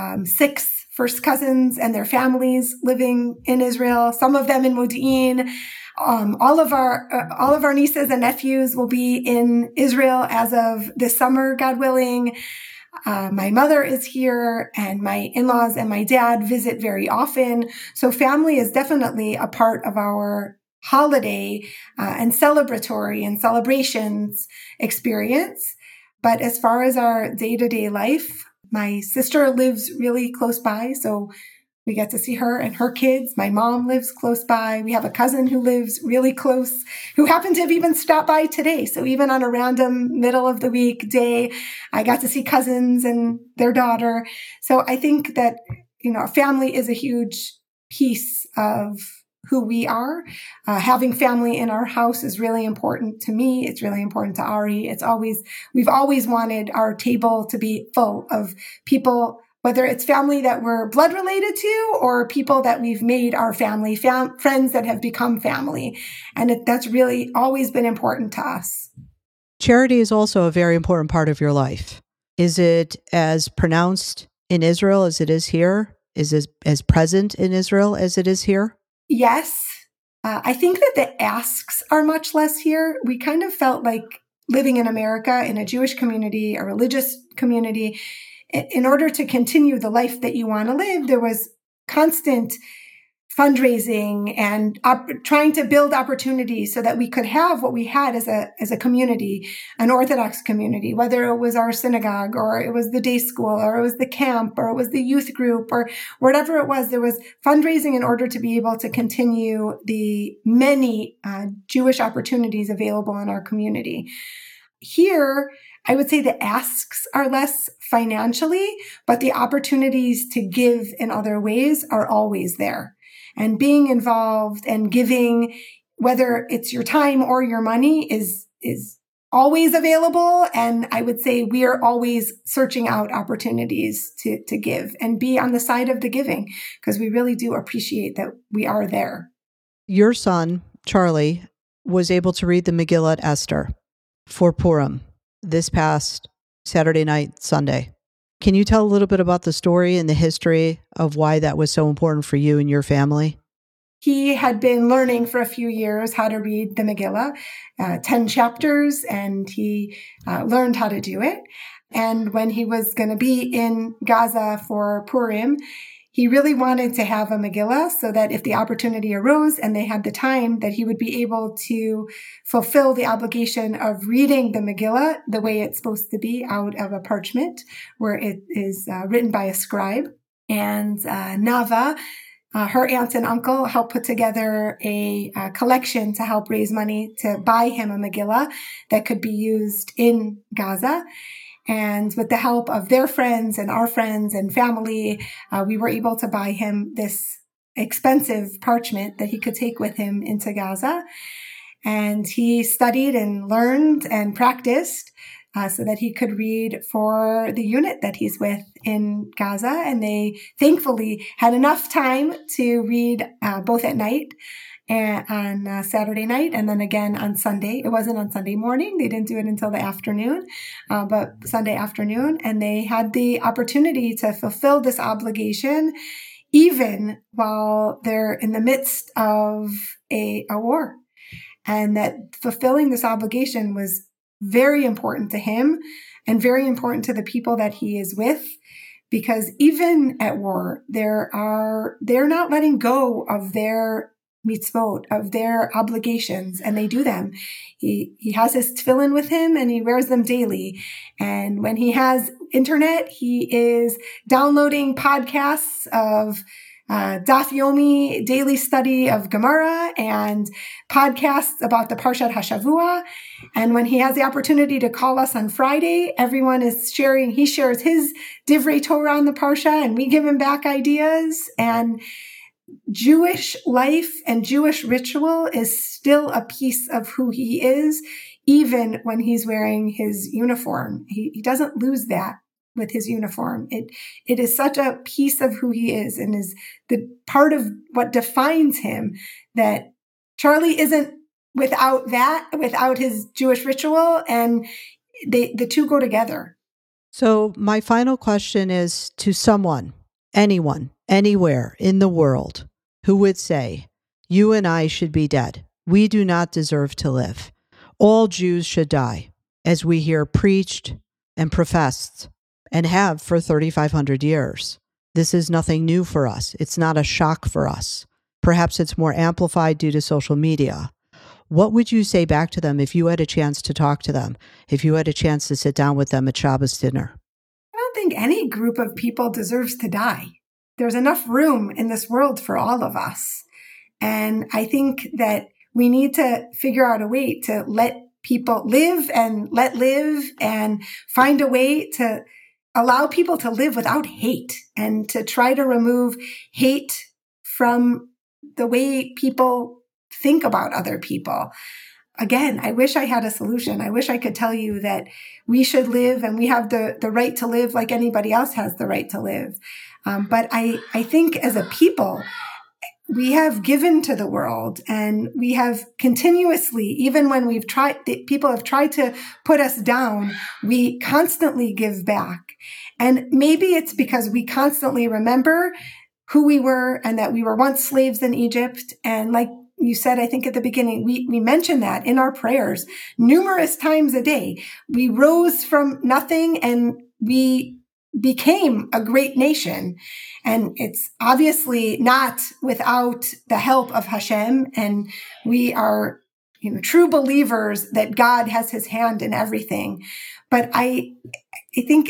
6 first cousins and their families living in Israel, some of them in Modi'in. All of our nieces and nephews will be in Israel as of this summer, God willing. My mother is here and my in-laws and my dad visit very often. So family is definitely a part of our holiday and celebratory and celebrations experience. But as far as our day-to-day life, my sister lives really close by, so we get to see her and her kids. My mom lives close by. We have a cousin who lives really close, who happened to have even stopped by today. So even on a random middle of the week day, I got to see cousins and their daughter. So I think that, family is a huge piece of who we are. Having family in our house is really important to me. It's really important to Ari. We've always wanted our table to be full of people, whether it's family that we're blood related to or people that we've made our family, friends that have become family. And that's really always been important to us. Charity is also a very important part of your life. Is it as pronounced in Israel as it is here? Is it as present in Israel as it is here? Yes. I think that the asks are much less here. We kind of felt like living in America in a Jewish community, a religious community, in order to continue the life that you want to live, there was constant fundraising and trying to build opportunities so that we could have what we had as a community, an Orthodox community, whether it was our synagogue or it was the day school or it was the camp or it was the youth group or whatever it was. There was fundraising in order to be able to continue the many Jewish opportunities available in our community. Here, I would say the asks are less financially, but the opportunities to give in other ways are always there. And being involved and giving, whether it's your time or your money, is always available. And I would say we are always searching out opportunities to give and be on the side of the giving, because we really do appreciate that we are there. Your son, Charlie, was able to read the Megillat Esther for Purim this past Saturday night, Sunday. Can you tell a little bit about the story and the history of why that was so important for you and your family? he had been learning for a few years how to read the Megillah, 10 chapters, and he learned how to do it. And when he was going to be in Gaza for Purim, he really wanted to have a Megillah so that if the opportunity arose and they had the time, that he would be able to fulfill the obligation of reading the Megillah the way it's supposed to be, out of a parchment where it is written by a scribe. And Nava, her aunt and uncle, helped put together a collection to help raise money to buy him a Megillah that could be used in Gaza. And with the help of their friends and our friends and family, we were able to buy him this expensive parchment that he could take with him into Gaza. And he studied and learned and practiced so that he could read for the unit that he's with in Gaza. And they thankfully had enough time to read both at night and on Saturday night, and then again on Sunday. It wasn't on Sunday morning. They didn't do it until the afternoon, but Sunday afternoon. And they had the opportunity to fulfill this obligation even while they're in the midst of a war. And that fulfilling this obligation was very important to him and very important to the people that he is with. Because even at war, they're not letting go of their mitzvot, of their obligations, and they do them. He has his tefillin with him and he wears them daily. And when he has internet, he is downloading podcasts of Daf Yomi, daily study of Gemara, and podcasts about the Parshat HaShavua. And when he has the opportunity to call us on Friday, everyone is sharing, he shares his Divrei Torah on the Parsha, and we give him back ideas. And Jewish life and Jewish ritual is still a piece of who he is, even when he's wearing his uniform. He doesn't lose that with his uniform. It is such a piece of who he is and is the part of what defines him, that Charlie isn't without that, without his Jewish ritual, and the two go together. So my final question is to someone, anyone, anywhere in the world who would say, you and I should be dead. We do not deserve to live. All Jews should die, as we hear preached and professed and have for 3,500 years. This is nothing new for us. It's not a shock for us. Perhaps it's more amplified due to social media. What would you say back to them if you had a chance to talk to them, if you had a chance to sit down with them at Shabbos dinner? I don't think any group of people deserves to die. There's enough room in this world for all of us. And I think that we need to figure out a way to let people live and let live, and find a way to allow people to live without hate, and to try to remove hate from the way people think about other people. Again, I wish I had a solution. I wish I could tell you that we should live and we have the right to live like anybody else has the right to live. But I think as a people, we have given to the world, and we have continuously, even when people have tried to put us down, we constantly give back. And maybe it's because we constantly remember who we were and that we were once slaves in Egypt. And like you said, I think at the beginning, we mentioned that in our prayers numerous times a day. We rose from nothing and we became a great nation. And it's obviously not without the help of Hashem. And we are, true believers that God has his hand in everything. But I think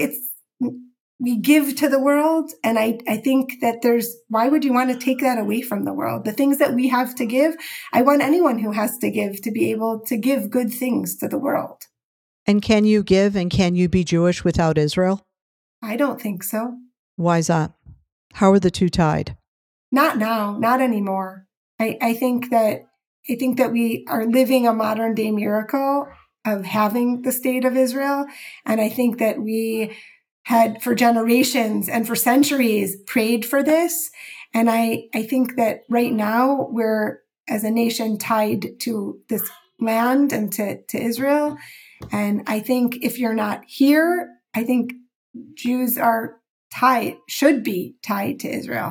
we give to the world. And I think that why would you want to take that away from the world? The things that we have to give, I want anyone who has to give to be able to give good things to the world. And can you give and can you be Jewish without Israel? I don't think so. Why is that? How are the two tied? Not now, not anymore. I think that we are living a modern day miracle of having the state of Israel. And I think that we had for generations and for centuries prayed for this. And I think that right now we're as a nation tied to this land and to Israel. And I think if you're not here, I think Jews should be tied to Israel.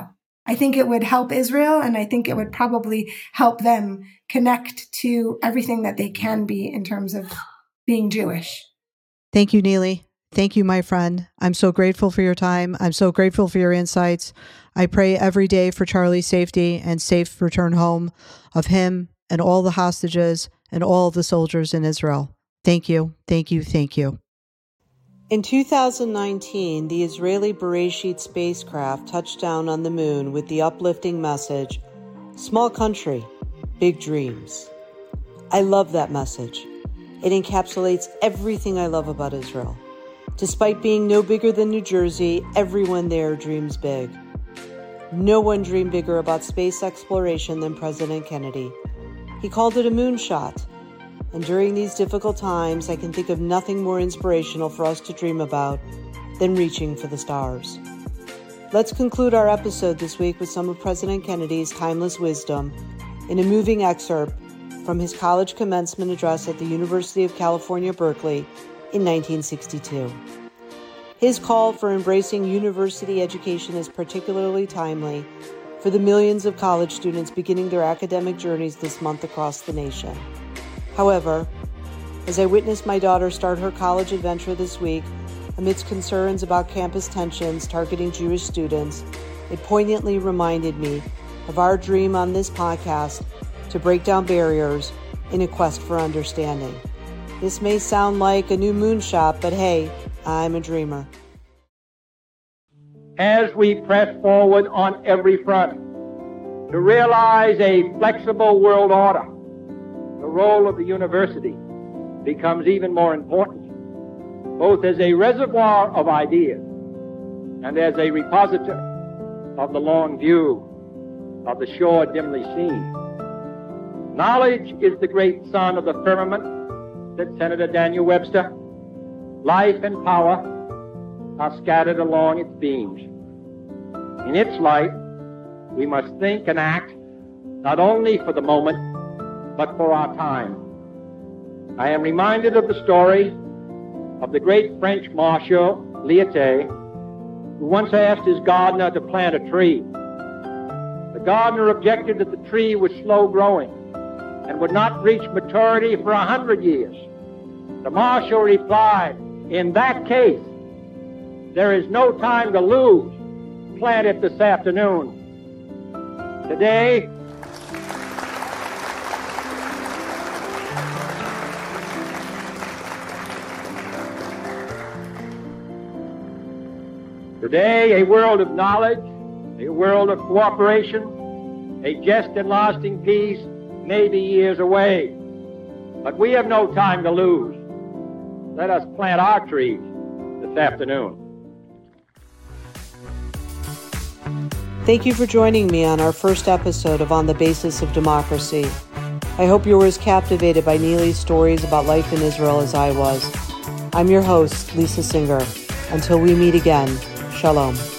I think it would help Israel, and I think it would probably help them connect to everything that they can be in terms of being Jewish. Thank you, Neely. Thank you, my friend. I'm so grateful for your time. I'm so grateful for your insights. I pray every day for Charlie's safety and safe return home of him and all the hostages and all the soldiers in Israel. Thank you, thank you, thank you. In 2019, the Israeli Bereshit spacecraft touched down on the moon with the uplifting message, "Small country, big dreams." I love that message. It encapsulates everything I love about Israel. Despite being no bigger than New Jersey, everyone there dreams big. No one dreamed bigger about space exploration than President Kennedy. He called it a moonshot. And during these difficult times, I can think of nothing more inspirational for us to dream about than reaching for the stars. Let's conclude our episode this week with some of President Kennedy's timeless wisdom in a moving excerpt from his college commencement address at the University of California, Berkeley in 1962. His call for embracing university education is particularly timely for the millions of college students beginning their academic journeys this month across the nation. However, as I witnessed my daughter start her college adventure this week, amidst concerns about campus tensions targeting Jewish students, it poignantly reminded me of our dream on this podcast to break down barriers in a quest for understanding. This may sound like a new moonshot, but hey, I'm a dreamer. As we press forward on every front to realize a flexible world order, the role of the university becomes even more important, both as a reservoir of ideas and as a repository of the long view of the shore dimly seen. Knowledge is the great sun of the firmament, said Senator Daniel Webster. Life and power are scattered along its beams. In its light, we must think and act not only for the moment, but for our time. I am reminded of the story of the great French marshal, Lyautey, who once asked his gardener to plant a tree. The gardener objected that the tree was slow growing and would not reach maturity for 100 years. The marshal replied, "In that case, there is no time to lose. Plant it this afternoon." Today, a world of knowledge, a world of cooperation, a just and lasting peace may be years away. But we have no time to lose. Let us plant our trees this afternoon. Thank you for joining me on our first episode of On the Basis of Democracy. I hope you were as captivated by Neely's stories about life in Israel as I was. I'm your host, Lisa Singer. Until we meet again, Shalom.